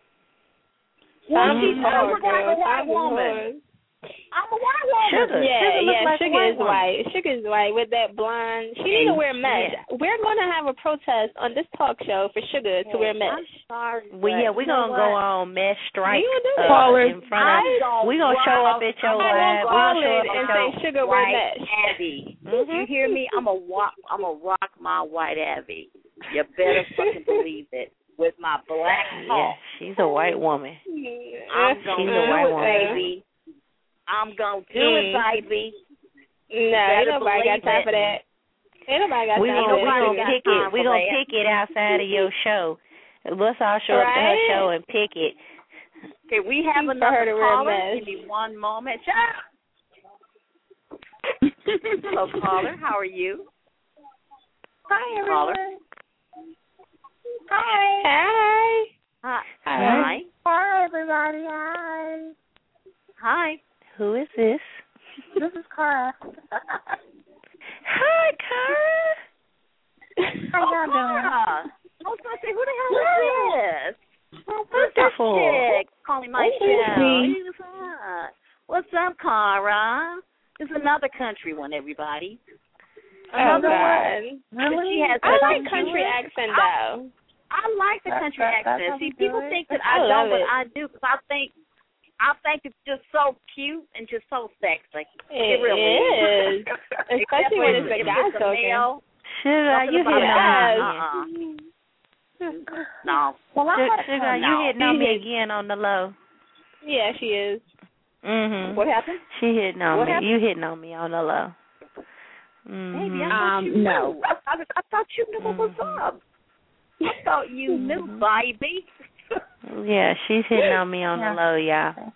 Well, she look like a white woman. I'm a white woman. Sugar is white. Sugar is white with that blonde. She need to wear mesh. Yeah. We're going to have a protest on this talk show for Sugar to wear mesh. We're going to go on mesh strike in front of. We're going to show up at your live. We're going to show up and say Sugar wear mesh. Abby. You hear me? I'm a rock my white Abby. You better fucking believe it. With my black hair. Yeah, she's a white woman. I'm going to do it, baby. I'm going to do it, baby. No, ain't nobody got time for that. Ain't nobody got time for that. We're going to pick it outside of your show. Let's all show up to her show and pick it. Okay, we have another caller. Give me one moment. Shut up. Hello, caller. How are you? Hi, everyone. Caller. Hi. Hi. Hi. Hi, everybody. Hi. Hi. Who is this? This is Cara. Hi, Cara. How y'all doing? Cara. I was going to say, who the hell is this? Wonderful. Chick calling my show. What's up, Cara? It's another country one, everybody. Another one. Really? She has I like country accent, though. I like the country accent. See, people think that I I love don't, but it. I do, because I think it's just so cute and just so sexy. It really is. Especially when it's a guy talking. Sugar, you hitting on me Yes. No. Well, Sugar, you hitting on me again on the low. Yeah, she is. Mhm. What happened? She hitting on What me. happened? You hitting on me on the low. Maybe I thought you no. knew. I thought you knew what was up. I thought you knew, baby. Yeah, she's hitting on me on Yeah. the low, y'all. Okay.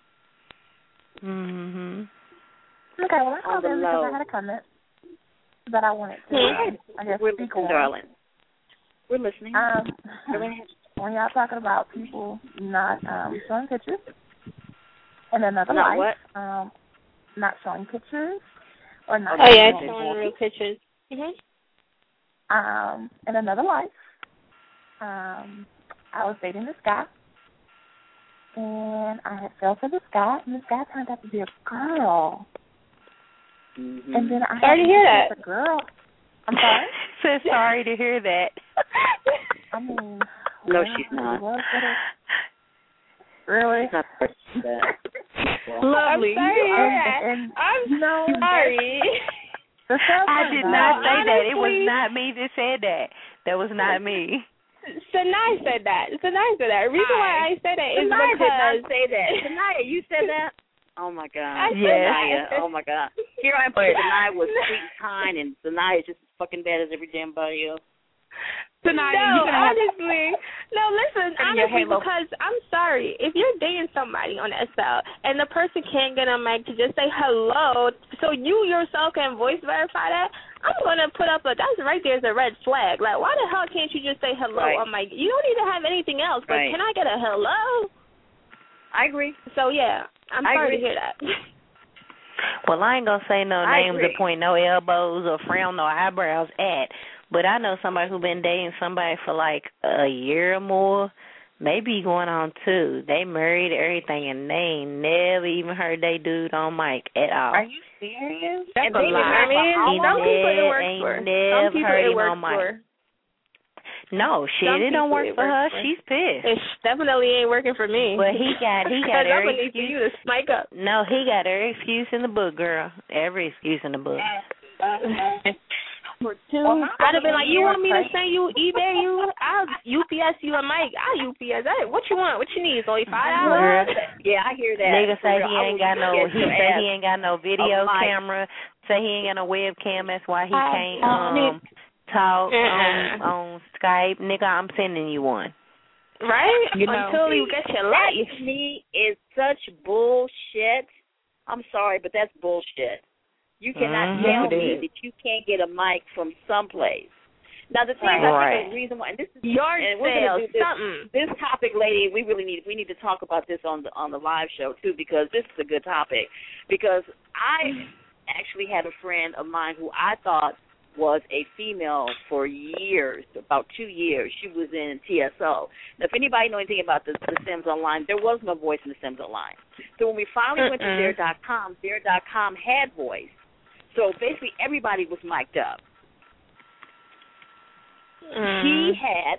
Mhm. Okay, well, I called in because low. I had a comment that I wanted to, I guess, We're speak listening, on. darling. We're listening. When y'all talking about people not showing pictures, and another Not life, what? not showing pictures, or not Oh, yeah, showing showing real pictures. in another life, I was dating this guy, and I had fell for this guy, and this guy turned out to be a girl. Mm-hmm. And then I Sorry had to hear that. a girl. I'm sorry? So sorry to hear that. I mean, No, she's not. Really? She's not that. Lovely. I'm sorry to hear that. And I'm sorry. I did not say that. It was honestly- not me that said that. That was not me. Sanai said that. The reason why I said that is Sanaya did not because say that. Sanaya, you said that? Oh, my God. I said Yes. Sanaya, oh, my God. Here I am, Sanaya was sweet and kind, and Sanaya is just as fucking bad as every damn body else. Honestly. No, listen, And your honestly, halo. because I'm sorry. If you're dating somebody on SL and the person can't get a mic to just say hello, so you yourself can voice verify that, I'm going to put up that's right there's a red flag. Like, why the hell can't you just say hello Right. on mic? You don't need to have anything else, but Right. can I get a hello? I agree. So, yeah, I'm I sorry agree. to hear that. Well, I ain't gonna say no I names agree. or point no elbows or frown no eyebrows at, but I know somebody who been dating somebody for like a year or more, maybe going on 2. They married, everything, and they ain't never even heard they dude on mic at all. Are you serious? That's And a they lie. I been mean, married some people it works ain't for. Some never people heard it him works on mic. for. No, shit, Some it don't people work it for her. works for. She's pissed. It definitely ain't working for me. But he got Because I'm every gonna need for excuse. you to spike up. No, he got every excuse in the book, girl. Every excuse in the book. I'd have been like, you want me to send you eBay you? I'll UPS you a mic. I'll UPS. Hey, what you want? What you need? It's only $5. Yeah, I hear that. Nigga say For real. he I ain't will got no. get He your say ass. he ain't got no video mic. camera. Say he ain't got no webcam. That's why he can't talk on Skype. Nigga, I'm sending you one. Right? You know. Until you get your That life. to me is such bullshit. I'm sorry, but that's bullshit. You cannot tell me that you can't get a mic from someplace. Now the thing I think the reason why, and this is Yard and we're sales, gonna do something. this topic, lady, we need to talk about this on the live show too, because this is a good topic. Because I actually had a friend of mine who I thought was a female for years, about 2 years. She was in TSO. Now, if anybody know anything about the Sims Online, there was no voice in the Sims Online. So when we finally went to Dare.com had voice. So basically everybody was mic'd up. He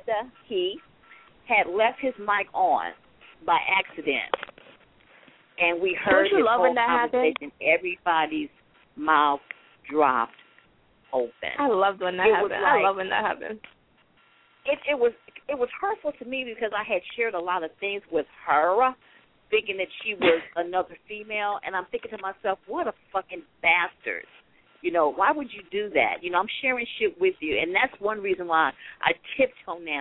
had left his mic on by accident, and we heard his whole conversation. Everybody's mouth dropped open. I love when that happens. I love when that happens. It was hurtful to me because I had shared a lot of things with her, thinking that she was another female, and I'm thinking to myself, what a fucking bastard. You know, why would you do that? You know, I'm sharing shit with you, and that's one reason why I tiptoe now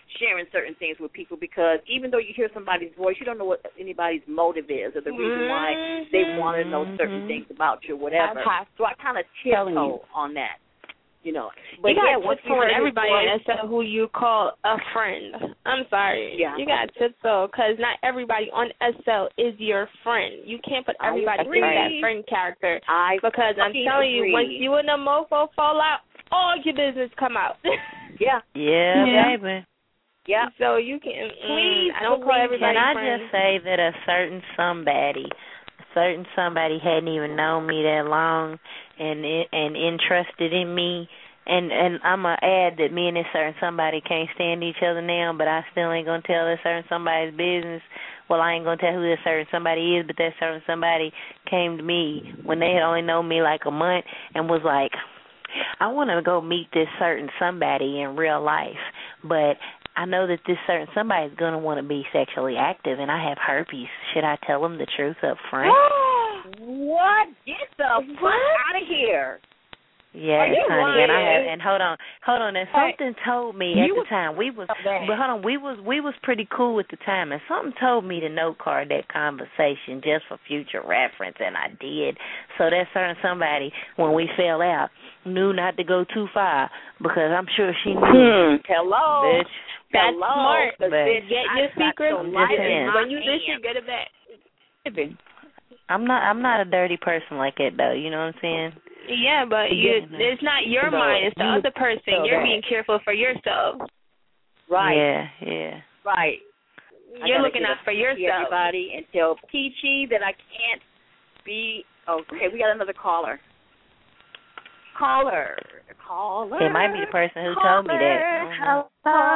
sharing certain things with people, because even though you hear somebody's voice, you don't know what anybody's motive is or the reason why they want to know certain things about you or whatever. So I kind of tiptoe on that. You know, but you got tiptoe on everybody on SL who you call a friend. I'm sorry. Yeah. You got tiptoe because not everybody on SL is your friend. You can't put everybody in that friend character. Because I'm telling you, once you and the mofo fall out, all your business come out. Yeah, baby. Yeah. So you can please. I don't call everybody. Can I friend. just say that a certain somebody hadn't even known me that long and interested in me, and I'm gonna add that me and this certain somebody can't stand each other now, but I still ain't gonna tell that certain somebody's business. Well, I ain't gonna tell who that certain somebody is, but that certain somebody came to me when they had only known me like a month and was like, I want to go meet this certain somebody in real life, but I know that this certain somebody is going to want to be sexually active, and I have herpes. Should I tell them the truth up front? What? Get the fuck out of here. Yes, honey, and hold on. And something told me at the time we was pretty cool at the time, and something told me to note card that conversation just for future reference, and I did. So that certain somebody, when we fell out, knew not to go too far because I'm sure she knew. Hello, bitch. That's smart. But get your secret. When you do shit, get it back. I'm not a dirty person like that though. You know what I'm saying? Yeah, but it's not your mind. It's the other person. You're being careful for yourself. Right. Yeah. Right. You're looking out for yourself. Everybody, and tell Peachy that I can't be. Okay, we got another caller. Caller. It might be the person who told me that. Hello,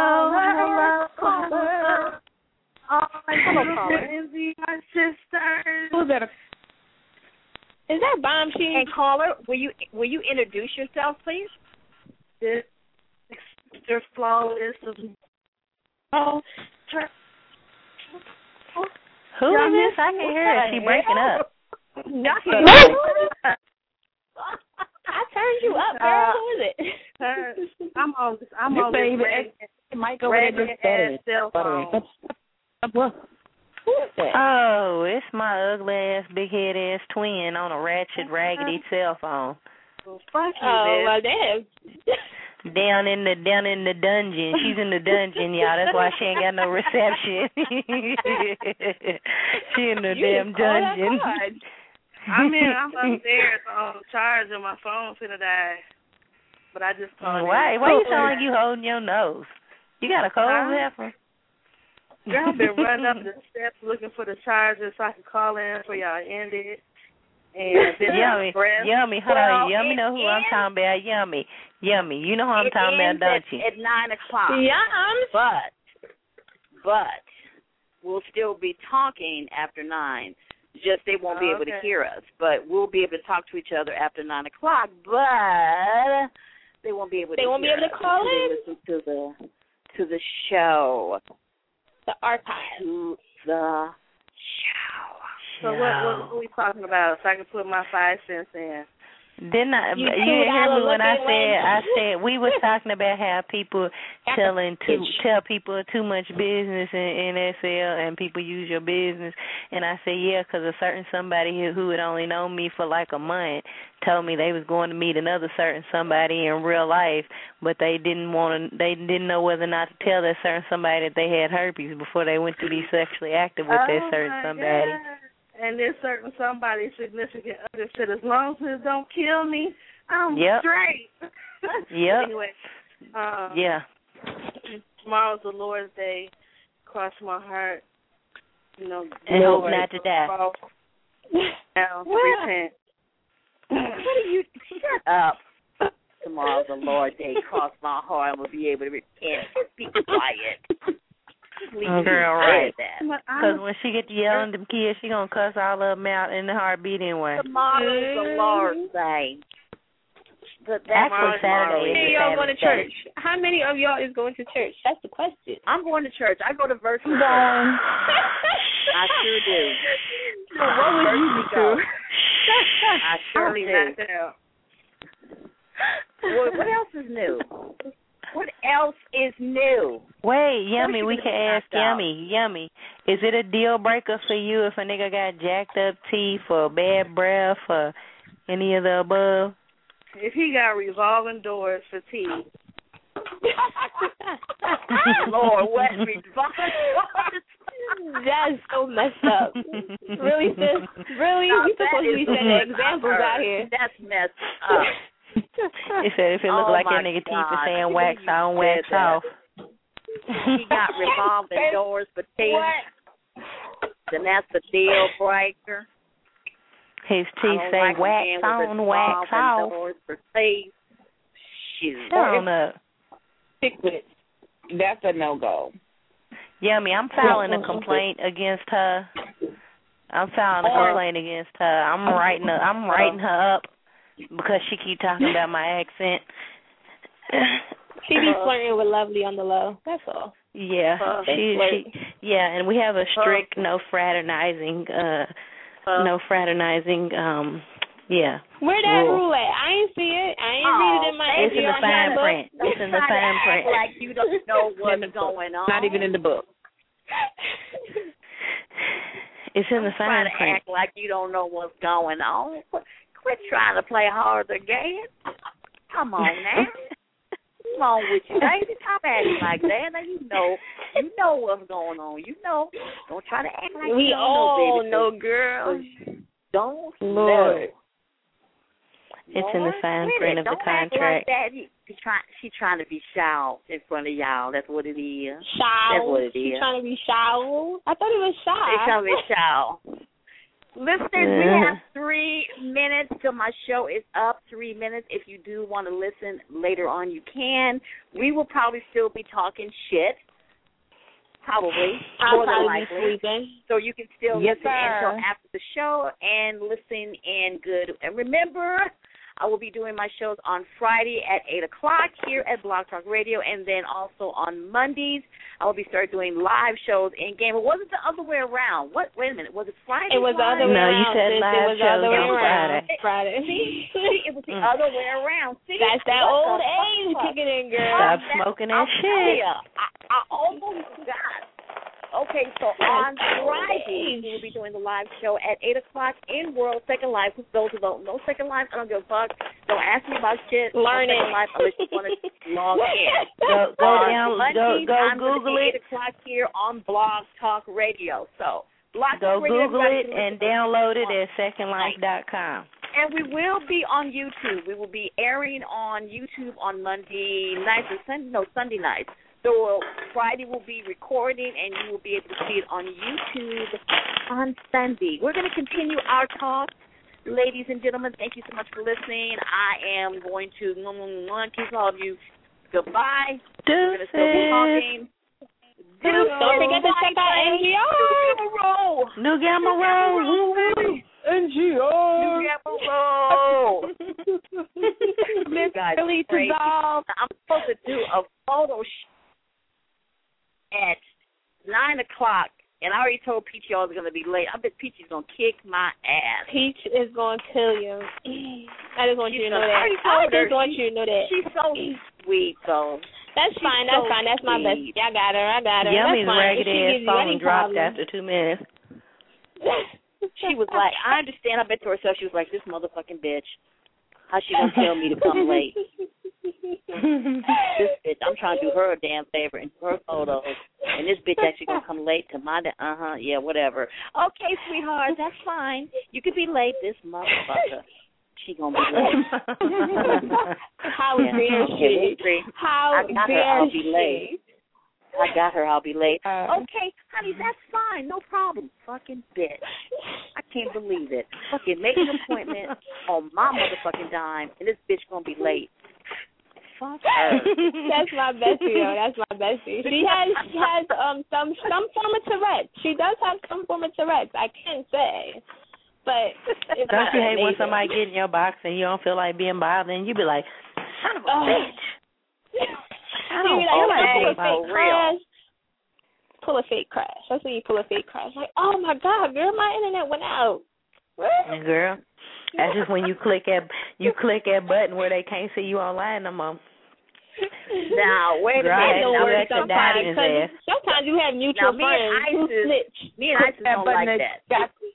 caller. Hello, caller. My sister. Who's that? Is that Bomb Sheet? And caller, will you introduce yourself, please? This Mr. Flawless of Who is this? I can hear her. She breaking up. I turned you up, girl. Who is it? I'm on this Mic over there just cell phone. Who is that? Oh, it's my ugly ass, big head ass twin on a ratchet, raggedy cell phone. Well, fuck you, well, damn. Down in the dungeon. She's in the dungeon, y'all. That's why she ain't got no reception. She in the damn dungeon. I'm upstairs charging my phone finna die. But I just called. Why you sound like you holding your nose? You got a cold, Heifer? Girl, I've been running up the steps looking for the charger so I can call in for y'all ended. And Yummy, hold on. Yummy know who I'm talking about. Yummy. You know who I'm talking about, don't you? At 9 o'clock. Yeah. But we'll still be talking after 9. Just they won't be able to hear us. But we'll be able to talk to each other after 9 o'clock. But they won't be able to call in? Listen to the show. The archive. To the show. So what are we talking about so I can put my 5 cents in? Didn't I? You didn't hear me when I said we was talking about how people tell people too much business in SL and people use your business, and I said because a certain somebody who had only known me for like a month told me they was going to meet another certain somebody in real life, but they didn't know whether or not to tell that certain somebody that they had herpes before they went to be sexually active with that certain somebody. God. And this certain somebody significant other said, as long as it don't kill me, I'm straight. Anyway. Tomorrow's the Lord's Day. Cross my heart. And hope not to die. Now, repent. What are you? Shut up. Tomorrow's the Lord's Day. Cross my heart. I'm going to be able to repent. Be quiet. Girl, right. Because when she get to yelling at them kids, she going to cuss all of them out in the heartbeat anyway. Tomorrow's the Lord's Day. Actually, Saturday. How many of y'all going to church? How many of y'all is going to church? That's the question. I'm going to church. I go to Virtual Church. I sure do. So what would you do? I sure do. What else is new? What else is new? Wait, Yummy, we can ask Yummy. Is it a deal breaker for you if a nigga got jacked up teeth or bad breath or any of the above? If he got revolving doors for teeth. Lord, what revolving doors? That's so messed up. Really, sis? Really? No, we supposed to be setting examples out here. That's messed up. It said if it look like that nigga teeth is saying wax on, wax off. He got revolving doors for teeth. Then that's a deal breaker. His teeth say like wax on, wax off. Doors for teeth. Shoot. Shut up. Secret. That's a no-go. Yummy, I'm filing a complaint against her. I'm writing her up because she keep talking about my accent. She be flirting with Lovely on the low. That's all. Yeah, and we have a strict no fraternizing. Yeah. Where that rule at? I ain't see it. I ain't read it in my It's in the fine print. It's in the fine print. Like you don't know what's going on. Not even in the book. It's in the fine print. Trying to act like you don't know what's going on. Quit trying to play hard to get. Come on now. Come on with you, baby. Stop acting like that. Now you know what's going on. You know. Don't try to act like we you don't all know, baby. know, girl. Don't Lord. It's in the fine print of the contract. Like that. She's trying to be shy in front of y'all. That's what it is. Shy. That's what it is. She's trying to be shy. I thought it was shy. She's trying to be shy. Listeners, we have 3 minutes till my show is up. 3 minutes. If you do want to listen later on, you can. We will probably still be talking shit. Probably. I'll more than probably likely. be sleeping. So you can still Yes, listen until sir. after the show and listen in good. And remember, I will be doing my shows on Friday at 8 o'clock here at Blog Talk Radio, and then also on Mondays I will be start doing live shows in game. It wasn't the other way around. Wait a minute. Was it Friday? It was the other way No, around. you said live it was the other way shows on around. Friday. See, it was the other way around. See, that's that old age kicking in, girl. Stop smoking that shit. I almost forgot. Okay, so on Friday, we will be doing the live show at 8 o'clock in World Second Life. For those who don't know Second Life, I don't give a fuck. Don't ask me about shit. Learn it. Second Life unless you want to log in. Go I'm Google at it. 8 o'clock here on Blog Talk Radio. So, Blog Go Talk Radio, Google it and download it at secondlife.com. And we will be on YouTube. We will be airing on YouTube on Monday nights or Sunday nights. So Friday will be recording, and you will be able to see it on YouTube on Sunday. We're going to continue our talk. Ladies and gentlemen, thank you so much for listening. I am going to kiss all of you goodbye. We're going to still be talking. Don't forget to check out NGR. New Gamma Row. NGR. New Gamma Row. Miss Billy Dissolve. I'm supposed to do a photo shoot at 9 o'clock, and I already told Peachy I was going to be late. I bet Peachy's going to kick my ass. Peach is going to kill you. I just want you to know that. I just want you to know that. She's so sweet, though. That's fine. That's fine. That's my bestie. I got her. Yummy's That's fine. ragged ass phone dropped after 2 minutes. She was like, I understand. I bet to herself, she was like, this motherfucking bitch. How she going to tell me to come late? This bitch, I'm trying to do her a damn favor in her photos, and this bitch actually gonna come late to my yeah, whatever. Okay, sweetheart, that's fine. You could be late. This motherfucker, she gonna be late. How dare she? How dare she? I got her. I'll be late. Okay, honey, that's fine. No problem. Fucking bitch. I can't believe it. Fucking make an appointment on my motherfucking dime, and this bitch gonna be late. Fuck her. That's my bestie, yo. That's my bestie. She has some form of Tourette's. She does have some form of Tourette's. I can't say, but it's don't you hate when somebody get in your box and you don't feel like being bothered, and you be like, son of a bitch. I don't feel like being bothered. Real. Pull a fake crash. That's when you pull a fake crash. Like, oh my God, girl, my internet went out. Girl, that's just when you click that button where they can't see you online no more. Now, wait a minute. Sometimes you have mutual friends who snitch. Me and Isis don't like that.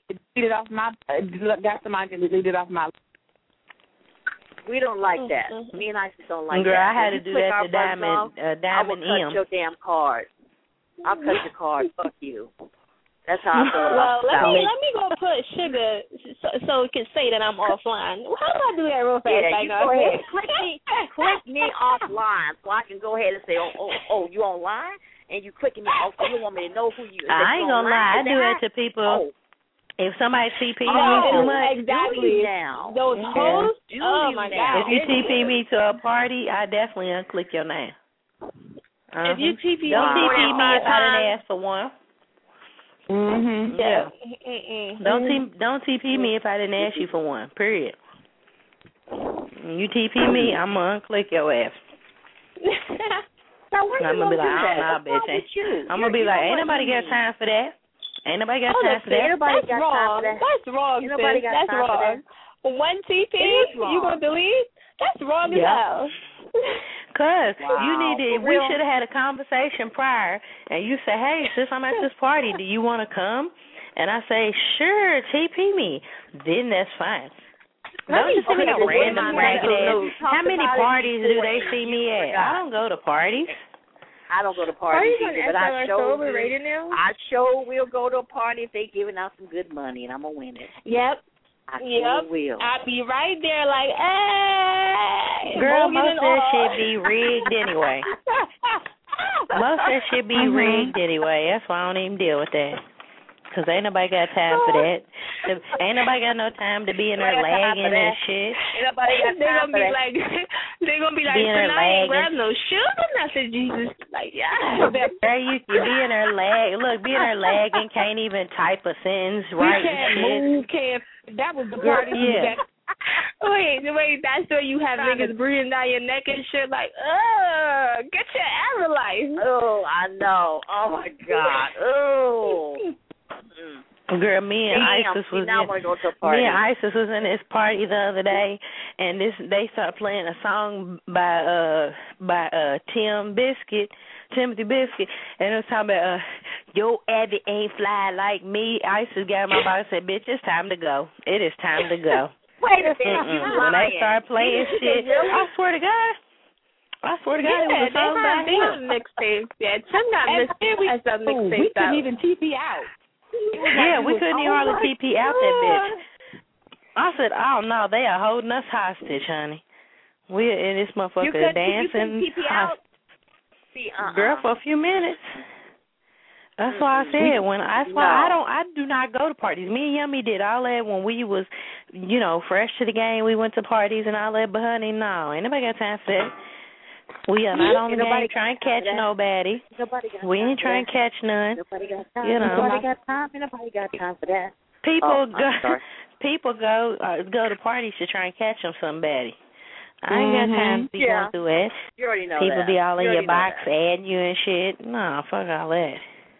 Got somebody to delete it off my. We don't like that. Me and Isis don't like that. Girl, I had to do that to Diamond I will cut your damn card. I'll cut your card. Fuck you. That's how I feel. Well, let me go put Sugar so it can say that I'm offline. How do I do that real fast? Yeah, you go ahead. Click me offline so I can go ahead and say, oh, you online? And you clicking me off so you want me to know who you are. I ain't gonna lie. I do it to people. If somebody TP me too much, exactly. Those hosts, oh my God. If you TP me to a party, I definitely unclick your name. If you TP don't TP me if I didn't ask for one. Yeah. Don't TP me if I didn't ask you for one. Period. You TP me, I'm gonna unclick your ass. I'm gonna be like, nah, bitch. I'm gonna be like, ain't nobody got time for that. Ain't nobody got time for that. That's wrong. That's wrong, sis. That's wrong. One TP, you gonna delete? That's wrong as hell. Cause you need to. We should have had a conversation prior, and you say, "Hey, sis, I'm at this party. Do you want to come?" And I say, "Sure, TP me." Then that's fine. Don't just send me a random ragged ass. How many parties do they see me at? I don't go to parties. I don't go to parties either, but I sure will go to a party if they giving out some good money, and I'm gonna win it. Yep. I sure will. I'll be right there like, hey. Girl, most of that shit be rigged anyway. Most of that shit be rigged anyway. That's why I don't even deal with that. Because ain't nobody got time for that. Ain't nobody got no time to be in there lagging and shit. Ain't nobody got time for that. They're going to be like, tonight I ain't grab no sugar. I said, Jesus. Like, yeah. Girl, you be in there lagging. Look, be in there lagging. Can't even type a sentence right and shit. Move, can't. That was the party. Yeah. Wait, that's where you have niggas breathing down your neck and shit like, get your ever life. Oh, I know. Oh, my God. Oh. Girl, me and Isis was in this party the other day, and they started playing a song by Timothy Biscuit, and it was talking about yo Abby ain't fly like me. Isis got in my box and said, bitch, it's time to go. It is time to go. Wait a minute, when they start playing shit, I swear to God, it was a song by him. Mixtape. Yeah, Tim got mixtape. We couldn't even TP out. Yeah, we couldn't even hardly TP out that bitch. I said, oh no, they are holding us hostage, honey. We're in this motherfucker dancing. You TP out? Girl, for a few minutes. That's why I said I do not go to parties. Me and Yummy did all that when we was, fresh to the game. We went to parties and all that, but honey, no, ain't nobody got time for that. We are not on the game trying to catch nobody. We ain't trying to catch none. Nobody got time. Nobody got time. Nobody got time for that. People go to parties to try and catch them somebody. I ain't got time to be going through it. You already know People that. be all in your box adding you and shit. No, fuck all that.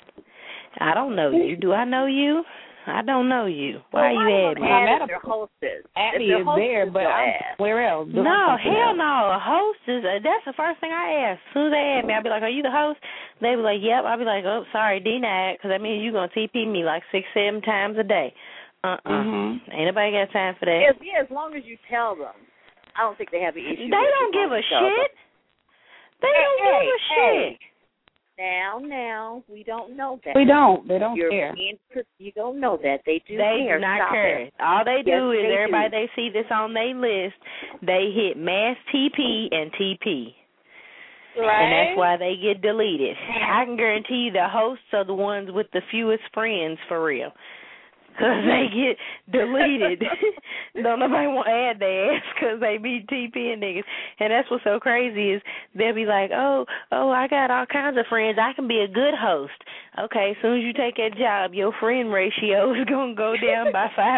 I don't know you. Do I know you? I don't know you. Why are you adding me? I'm at a hostess. Abby is there, but where else? No, hell no. A hostess, that's the first thing I ask. As soon as they ask me, I'll be like, are you the host? They be like, yep. I'll be like, oh, sorry, denied, because that means you're going to TP me like 6-7 times a day. Ain't nobody got time for that. As long as you tell them. I don't think they have an issue. They don't give a shit. They don't give a shit. Now, we don't know that. We don't. They don't care. You don't know that. They do care. They do not care. All they do is everybody they see this on their list, they hit mass TP and TP. Right. And that's why they get deleted. I can guarantee you the hosts are the ones with the fewest friends for real. Because they get deleted. Don't nobody want to add their ass because they be TPing niggas. And that's what's so crazy is they'll be like, oh, I got all kinds of friends. I can be a good host. Okay, as soon as you take that job, your friend ratio is going to go down by 5%.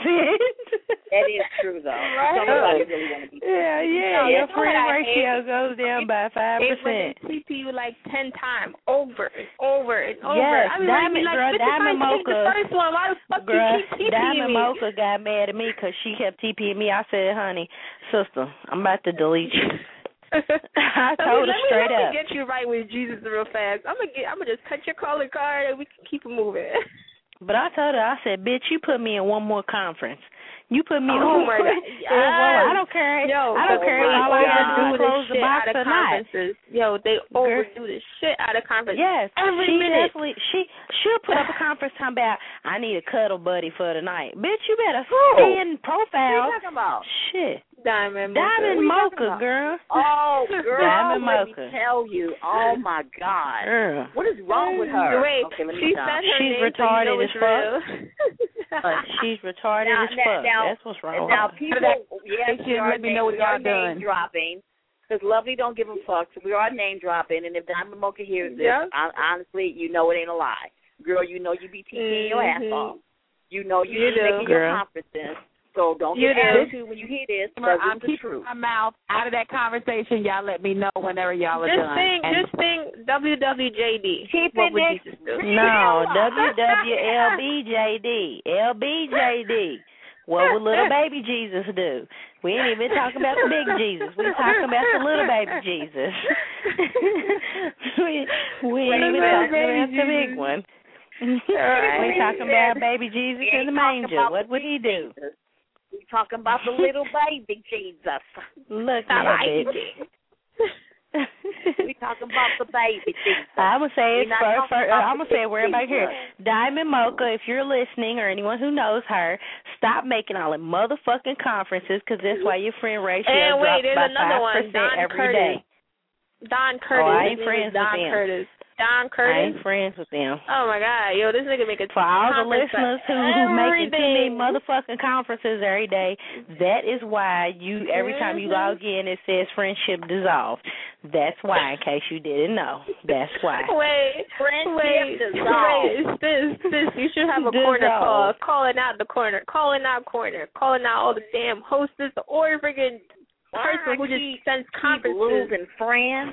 That is true, though. Right. Somebody really want to be your friend ratio goes down by 5%. They TP you like 10 times, over and over and over. Yes, I mean, Diamond Mocha. The first one, why the fuck Diamond Mocha got mad at me because she kept TPing me. I said, honey, sister, I'm about to delete you. I told her straight up. Let me get you right with Jesus real fast. I'm gonna just cut your calling card and we can keep it moving. But I told her, I said, bitch, you put me in one more conference. You put me in one more. Yes. Well, I don't care. I don't care if all I got to do is close the box or not. Yo, they overdo the shit out of conferences. Yes, every minute. She'll put up a conference talking about, I need a cuddle buddy for the night. Bitch, you better stay in profile. What are you talking about? Shit. Diamond Mocha, girl. Oh, girl. Diamond let Mocha. me tell you. Oh, my God. Girl. What is wrong with her? Wait, okay, let me she stop. said her She's name retarded so you know as fuck. She's retarded as fuck. That's what's wrong with her. Now, people, let me know what y'all done. Dropping. Because Lovely don't give a fuck, so we are name dropping. And if Diamond Mocha hears this, honestly, you know it ain't a lie. Girl, you know you be teaching your ass off. You know you be making your conferences. So don't get attitude when you hear this. I'm keeping my mouth out of that conversation. Y'all let me know whenever y'all are done. Just think WWJD. What would Jesus do? No, WWLBJD. LBJD. What would little baby Jesus do? We ain't even talking about the big Jesus. We talking about the little baby Jesus. we ain't even talking about the big one. We talking about baby Jesus in the manger. What would he do? We talking about the little baby Jesus. Look at it. We talking about the baby Jesus. I'm gonna say it first. I'm gonna say it where everybody here. Diamond Mocha, if you're listening or anyone who knows her, stop making all the motherfucking conferences because that's why your friend ratio drops by 5% every day. Don Curtis. Oh, I ain't friends with them. Don Curtis. I ain't friends with them. Oh my God, yo, this nigga make a for all the listeners who making too many motherfucking conferences every day. That is why every time you log in, it says friendship dissolved. That's why, in case you didn't know. That's why. Wait, sis, you should have a corner call, calling out all the damn hostess or freaking person who just sends conferences. Losing friends.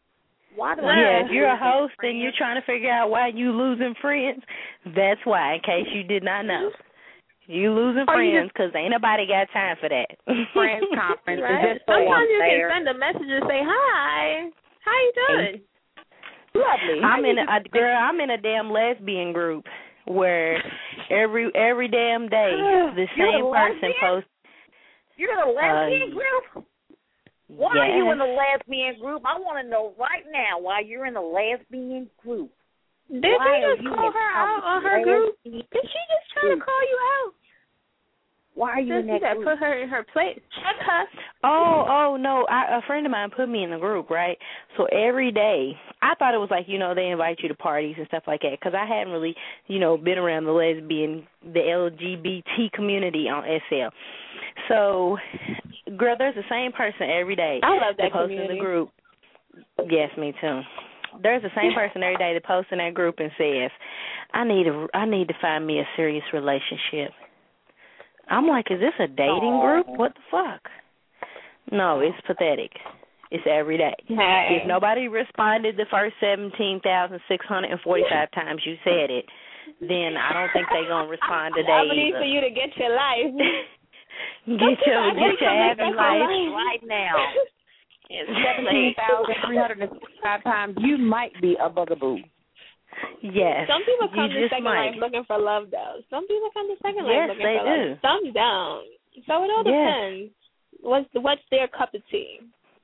If you're a host and you're trying to figure out why you losing friends, that's why, in case you did not know. You losing friends because ain't nobody got time for that. Friends conference. Right? Sometimes you can send a message and say, hi, how you doing? Lovely. I'm in a damn lesbian group where every damn day the same person posts. You're in a lesbian group? Why are you in the lesbian group? I want to know right now why you're in the lesbian group. Did you just call her out on her group? Did she just try to call you out? Why are you in that group? Put her in her place. Check her. Oh no! A friend of mine put me in the group, right? So every day, I thought it was like, they invite you to parties and stuff like that, because I hadn't really, been around the LGBT community on SL. So, girl, there's the same person every day. I love that community. In the group. Yes, me too. There's the same person every day that posts in that group and says, I need to find me a serious relationship. I'm like, is this a dating group? What the fuck? No, it's pathetic. It's every day. Hey. If nobody responded the first 17,645 times you said it, then I don't think they're going to respond today either. I need for you to get your life. Get your happy life right now. It's 17,365 times. You might be a bugaboo. Yes. Some people come to second life looking for love, though. Some people come to second life looking for love. Some don't. So it all depends. What's their cup of tea?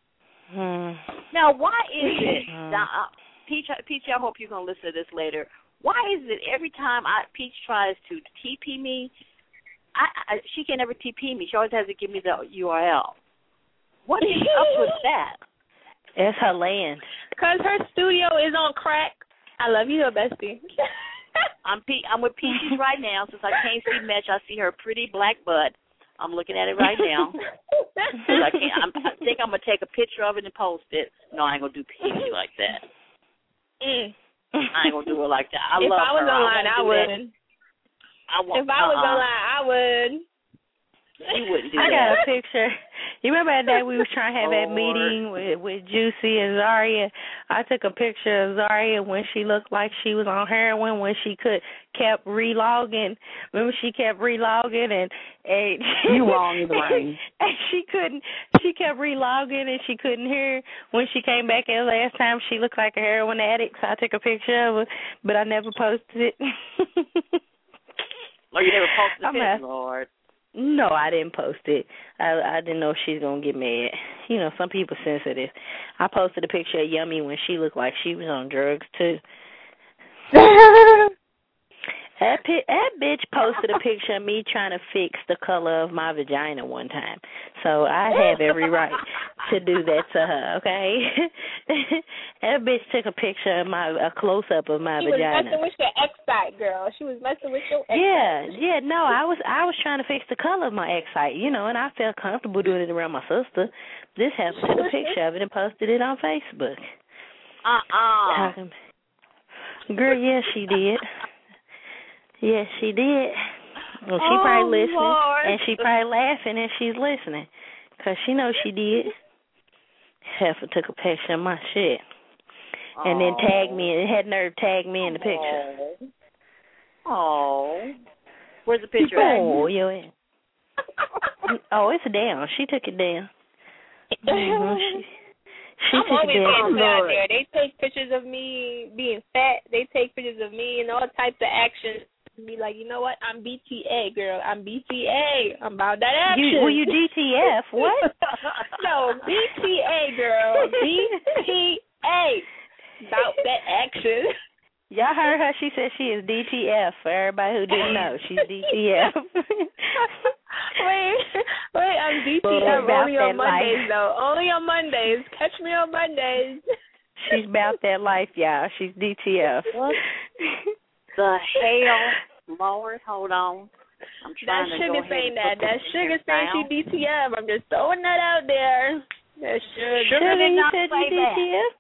Now, why is it? Peach, I hope you're going to listen to this later. Why is it every time Peach tries to TP me, she can never TP me. She always has to give me the URL. What is up with that? It's her land. Because her studio is on crack. I love you, bestie. I'm with Peaches right now. Since I can't see Mitch, I see her pretty black butt. I'm looking at it right now. I think I'm going to take a picture of it and post it. No, I ain't going to do Peachy like that. I ain't going to do it like that. If I was online, I would. If I was online, I would. You wouldn't do that. I got a picture. You remember that day we was trying to have that meeting with Juicy and Zaria? I took a picture of Zaria when she looked like she was on heroin, when she kept relogging. Remember she kept relogging And you wrong either way. And she kept relogging and she couldn't hear. When she came back the last time, she looked like a heroin addict, so I took a picture of her, but I never posted it. Oh, you never posted the picture, Lord? No, I didn't post it. I didn't know she's going to get mad. You know, some people sensitive. I posted a picture of Yummy when she looked like she was on drugs, too. That bitch posted a picture of me trying to fix the color of my vagina one time. So I have every right to do that to her, okay? That bitch took a picture of a close-up of my vagina. She was messing with your X-site, girl. She was messing with your X-site. Yeah, no, I was trying to fix the color of my X-site, you know, and I felt comfortable doing it around my sister. This happened, took a picture of it and posted it on Facebook. Girl, yes, she did. Yes, she did. Well, she probably listening, Lord. and she probably laughing and she's listening, because she knows she did. Heifer took a picture of my shit, and then tagged me, and had nerve tag me in the picture. Oh. Where's the picture at? Oh, it's down. She took it down. She I'm took always it down. getting out there. They take pictures of me being fat. They take pictures of me and all types of actions. Be like, you know what? I'm BTA, girl. I'm BTA. I'm about that action. Were you DTF? What? No, BTA, girl. BTA. About that action. Y'all heard her. She said she is DTF. For everybody who didn't know, she's DTF. Wait, I'm DTF only on Mondays, though. Only on Mondays. Catch me on Mondays. She's about that life, y'all. She's DTF. What the hell? Lord, hold on. I'm trying that to go sugar saying that. ahead That sugar saying she DTF. I'm just throwing that out there. That sugar did not say DTF?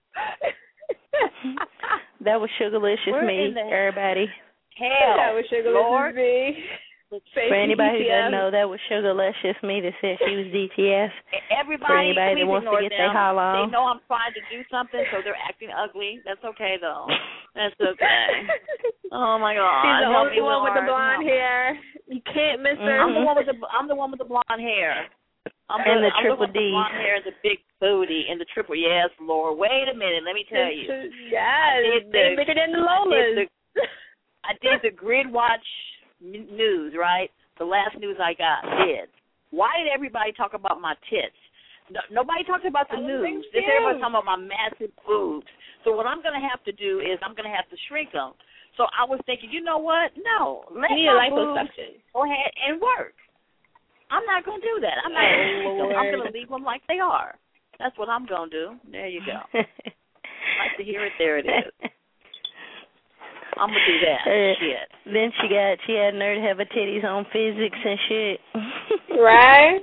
That was Sugarlicious me, everybody. Hell, that was Sugarlicious me. For anybody who doesn't know, that was Sugarlicious me that said she was DTF. Everybody, for anybody that wants to get their holler on. They know I'm trying to do something, so they're acting ugly. That's okay, though. That's okay. Oh my God! She's the only one with the blonde hair. You can't miss her. I'm the one with the blonde hair. And the triple D. The blonde hair, the big booty, and the triple. Yes, Lord. Wait a minute. Let me tell you. Yes, they're bigger than the Lolas. I did the Grid Watch news, right? The last news I did. Why did everybody talk about my tits? Nobody talked about the news. Everybody talking about my massive boobs. So what I'm going to have to do is I'm going to have to shrink them. So I was thinking, you know what? No, let my boobs go ahead and work. I'm not going to do that. I'm not going to shrink them. I'm going to leave them like they are. That's what I'm going to do. There you go. Like to hear it. There it is. I'm gonna do that. Shit. Then she had nerve to have her titties on physics and shit. Right?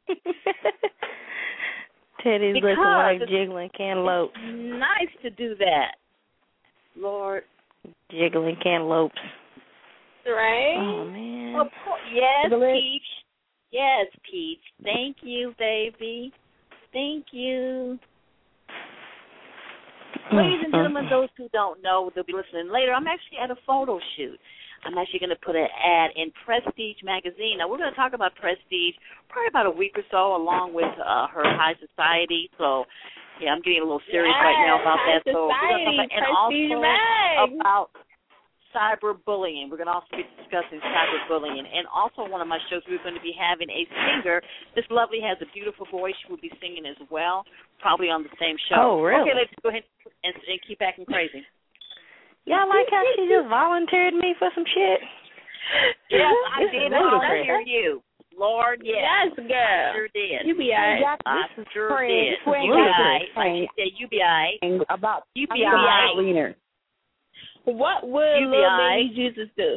Titties looking like jiggling cantaloupes. Nice to do that, Lord. Jiggling cantaloupes. Right? Oh man. Of course. Yes, Peach. Yes, Peach. Thank you, baby. Thank you. Ladies and gentlemen, those who don't know, they'll be listening later. I'm actually at a photo shoot. I'm actually going to put an ad in Prestige magazine. Now, we're going to talk about Prestige probably about a week or so, along with her High Society. So, yeah, I'm getting a little serious right now about that. So we're going to talk about, and also about cyberbullying. We're going to also be discussing cyberbullying. And also one of my shows, we're going to be having a singer. This lovely has a beautiful voice. She will be singing as well, probably on the same show. Oh, really? Okay, let's go ahead and keep acting crazy. Y'all like how she just volunteered me for some shit? Yes, I did volunteer you. Lord, yes. Yes, girl. I sure did. You be all right. I sure did. You be all right. Like she said, you be all right. About you be all right. What would little baby Jesus do?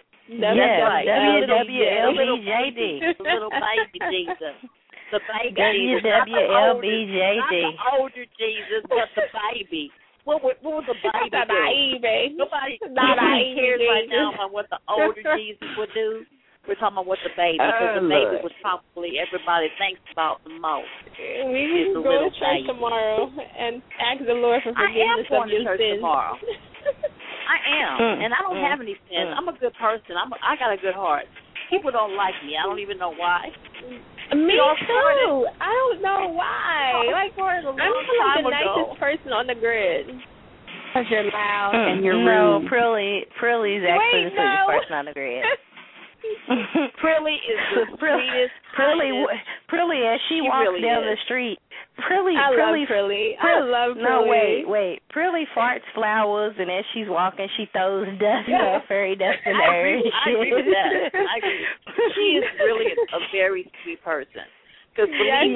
WWLBJD. The little baby Jesus. The baby Jesus. WWLBJD. Not the older Jesus, but the baby. What would the baby do? Nobody cares right now about what the older Jesus would do. We're talking about what the baby, because the baby was probably everybody thinks about the most. We can go to church tomorrow and ask the Lord for forgiveness of your sins. I am, and I don't have any sins. I'm a good person. I got a good heart. People don't like me. I don't even know why. Me too. I don't know why. Like, I'm like the nicest person on the grid. Because you're loud and you're rude. No, Prilly's actually the sweetest person on the grid. Prilly is the sweetest. Prilly, as she walks really down the street. I love Prilly. No, wait. Prilly farts flowers, and as she's walking, she throws dust, fairy dust in her. I agree with that. She is really a very sweet person. Because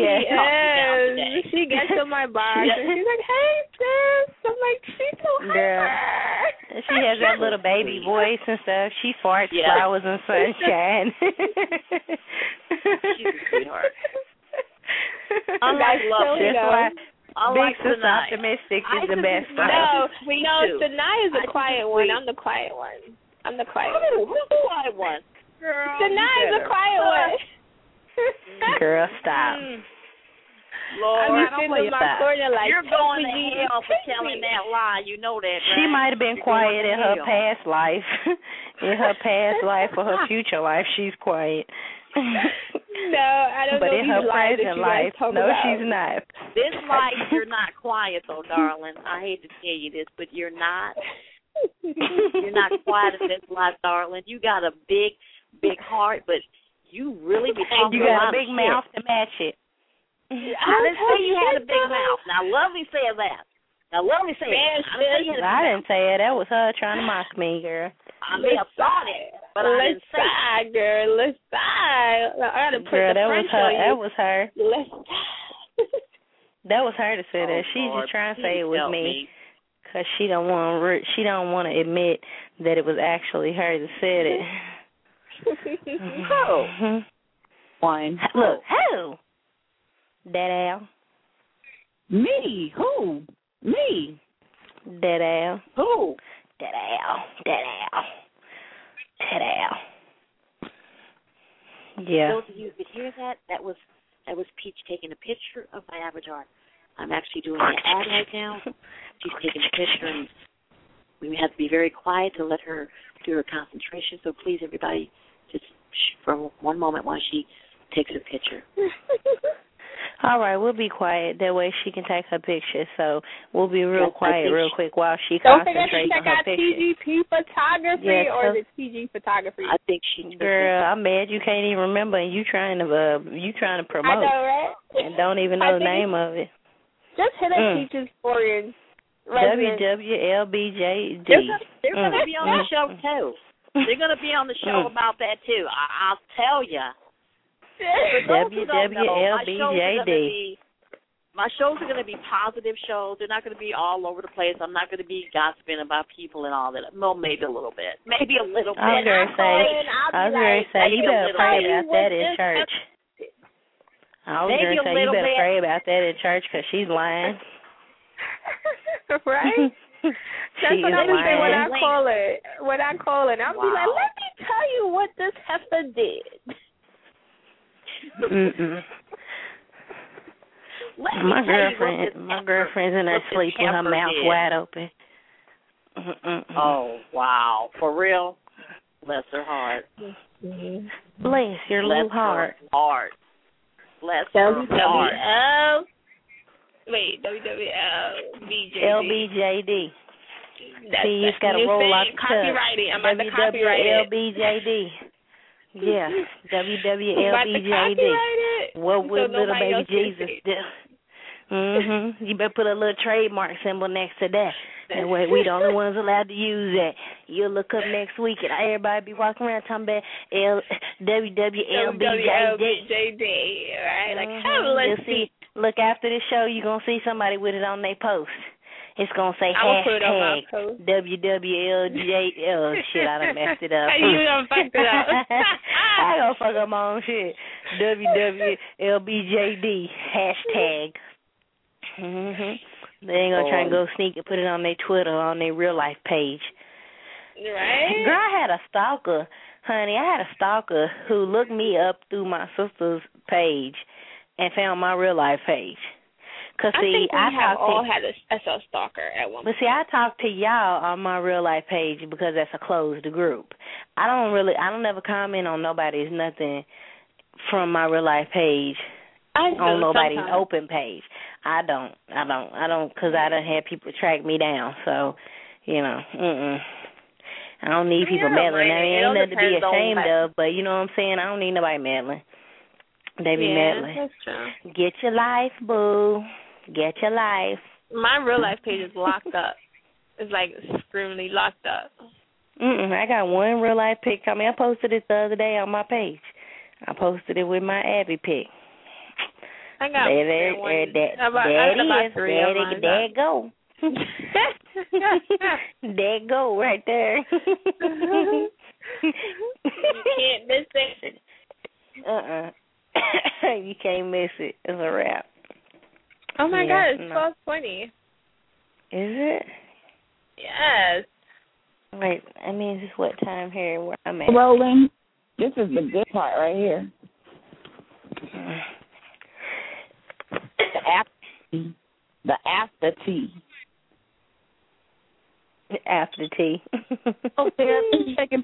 she gets on my box and she's like, "Hey, sis." I'm like, "She's so hyper." She has that little baby voice and stuff. She farts flowers and sunshine. She's a sweetheart. Unlike love, Big Sister Optimistic is the best. No, Sanaa is the quiet one. I'm the quiet one. Who's the quiet one? Girl, Sanaa is the quiet one. Girl, stop. Lord, you're going to hell for telling that lie. You know that, right? She might have been quiet in her past life. In her past life or her future life, she's quiet. No, I don't know. But in her present life, no, she's not. This life, you're not quiet, though, darling. I hate to tell you this, but you're not. You're not quiet in this life, darling. You got a big, big heart, but you really be talking you got a big mouth to match it. I didn't say you had a big mouth. Now, Lovely said that. I didn't say it. That was her trying to mock me, girl. I may have thought it, but I didn't say it. Girl, let's die. I gotta put the French on you. That was her. Let's die. That was her to say that. She's just trying to say it was me. Because she don't want to admit that it was actually her that said it. Who? One. Look, who? That Al. Me. Who? Me. That Al. Who? That Al. Yeah. Those of you who could hear that, that was Peach taking a picture of my avatar. I'm actually doing an ad right now. She's taking a picture, and we have to be very quiet to let her do her concentration. So please, everybody, just for one moment while she takes her picture. All right, we'll be quiet. That way she can take her picture. So we'll be real quiet real quick while she concentrates on her picture. Don't forget to check out TGP Photography or the TG Photography. I think she's girl. I'm mad you can't even remember, and you trying to promote. I know, right? And don't even know the name of it. Just hit up Peaches Foreign. WWLBJD. They're going to be on the show, too. They're going to be on the show about that, too. I'll tell you. WWLBJD. My shows are going to be positive shows. They're not going to be all over the place. I'm not going to be gossiping about people and all that. Well, maybe a little bit. Maybe a little bit. I was going to say, you better pray about that in church. I was going to say, you better pray about that in church because she's lying. Right? That's what I'm going to say when I call it. When I call it, I'll be like, let me tell you what this heifer did. My girlfriend's in her sleep with her mouth wide open. Oh, wow. For real? Bless her heart. Bless your little heart. Bless her heart. LBJD. See, you just got to roll out the copyrighted. I'm about to copyright it. WWLBJD. Yeah, WWLBJD. What would little baby Jesus do? You better put a little trademark symbol next to that. That way we the only ones allowed to use that. You'll look up next week and everybody be walking around talking about WWLBJD. Right? Like, let's see. Look, after the show, you're going to see somebody with it on their post. It's going to say hashtag WWLJ. Oh, shit, I done messed it up. You done fucked it up. I going to fuck up my own shit. WWLBJD hashtag. They ain't going to try and go sneak and put it on their Twitter, on their real life page. Right? Girl, I had a stalker. Honey, I had a stalker who looked me up through my sister's page and found my real life page. Cause see, I have all had a stalker at one point. But see, I talk to y'all on my real life page because that's a closed group. I don't ever comment on nobody's nothing from my real life page on nobody's open page. I don't, because I done had people track me down. So, you know, I don't need people meddling. I mean, ain't nothing to be ashamed of, but you know what I'm saying? I don't need nobody meddling. They be meddling. That's true. Get your life, boo. Get your life. My real life page is locked up. It's like extremely locked up. I got one real life pic. I mean, I posted it the other day on my page. I posted it with my Abby pic. I got there it go. There it go right there. You can't miss it. You can't miss it. It's a wrap. Oh my God, it's 12:20. Is it? Yes. Wait, I mean, is this what time here where I'm at? Rolling. This is the good part right here. The after tea. After tea. Oh, they're taking.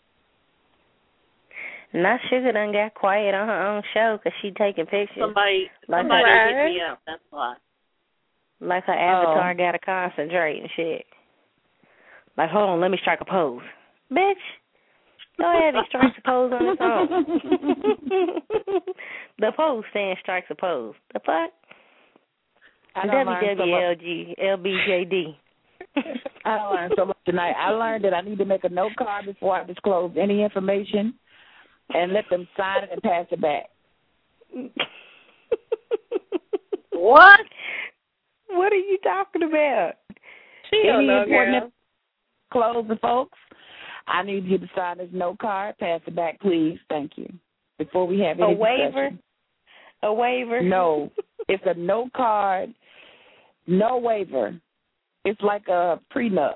Now Sugar done got quiet on her own show because she taking pictures. Somebody hit me up. That's why. Like her avatar got to concentrate and shit. Like, hold on, let me strike a pose. Bitch, go ahead and strike a pose on its own. The pose stand strikes a pose. The fuck? WWLBJD. I learned so much tonight. I learned that I need to make a note card before I disclose any information and let them sign it and pass it back. What? What are you talking about? She don't know, girl. Close the folks. I need you to sign this note card. Pass it back, please. Thank you. Before we have any discussion. A waiver? No. It's a note card. No waiver. It's like a prenup.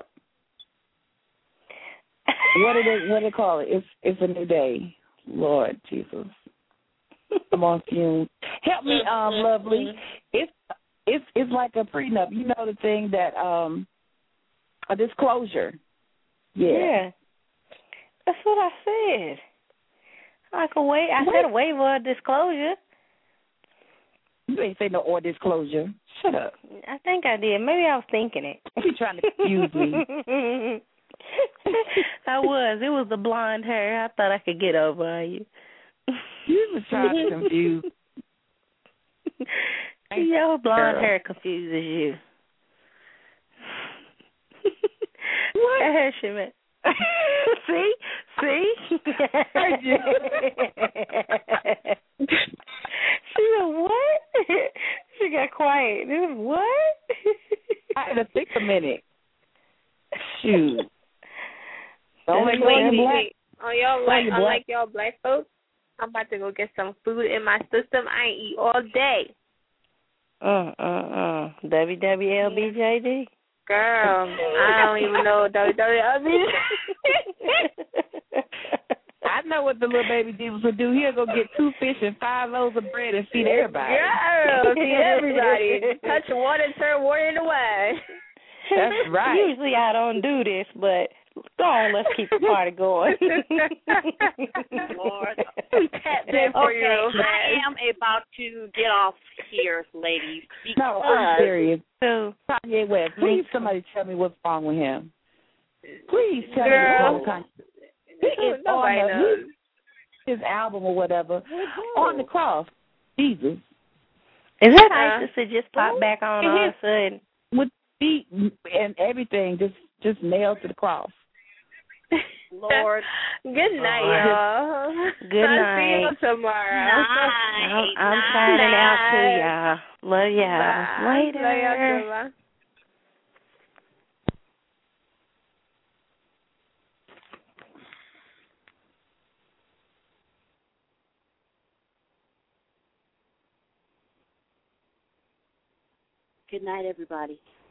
What do they call it? It's a new day. Lord Jesus. I'm on fumes. Help me, lovely. It's like a prenup. You know the thing that a disclosure. Yeah. That's what I said. I said a waiver or disclosure. You ain't say no or disclosure. Shut up. I think I did. Maybe I was thinking it. You're trying to confuse me. I was. It was the blonde hair. I thought I could get over on you. You were trying to confuse. Your blonde hair confuses you. What? See? She went, what? She got quiet. What? I had to think a minute. Shoot. Wait. Unlike y'all black folks, I'm about to go get some food in my system. I ain't eat all day. WWLBJD? Girl, I don't even know WWLBJD. I know what the little baby Jesus would do. He'll go get 2 fish and 5 loaves of bread and feed everybody. Girl, feed everybody. Touch water, turn water into wine. That's right. Usually I don't do this, but go on, let's keep the party going. Lord. Okay, I am about to get off here, ladies. No, I'm serious. So, Kanye West, please somebody tell me what's wrong with him. Please tell me what's wrong with Kanye. He is on his album or whatever on the cross. Jesus. Is that ISIS that just popped back on all of a sudden? With feet and everything just nailed to the cross. Lord. Good night, y'all. Good night. See you tomorrow. I'm signing out too, y'all. Love y'all. Bye. Later. Love y'all too. Good night, everybody.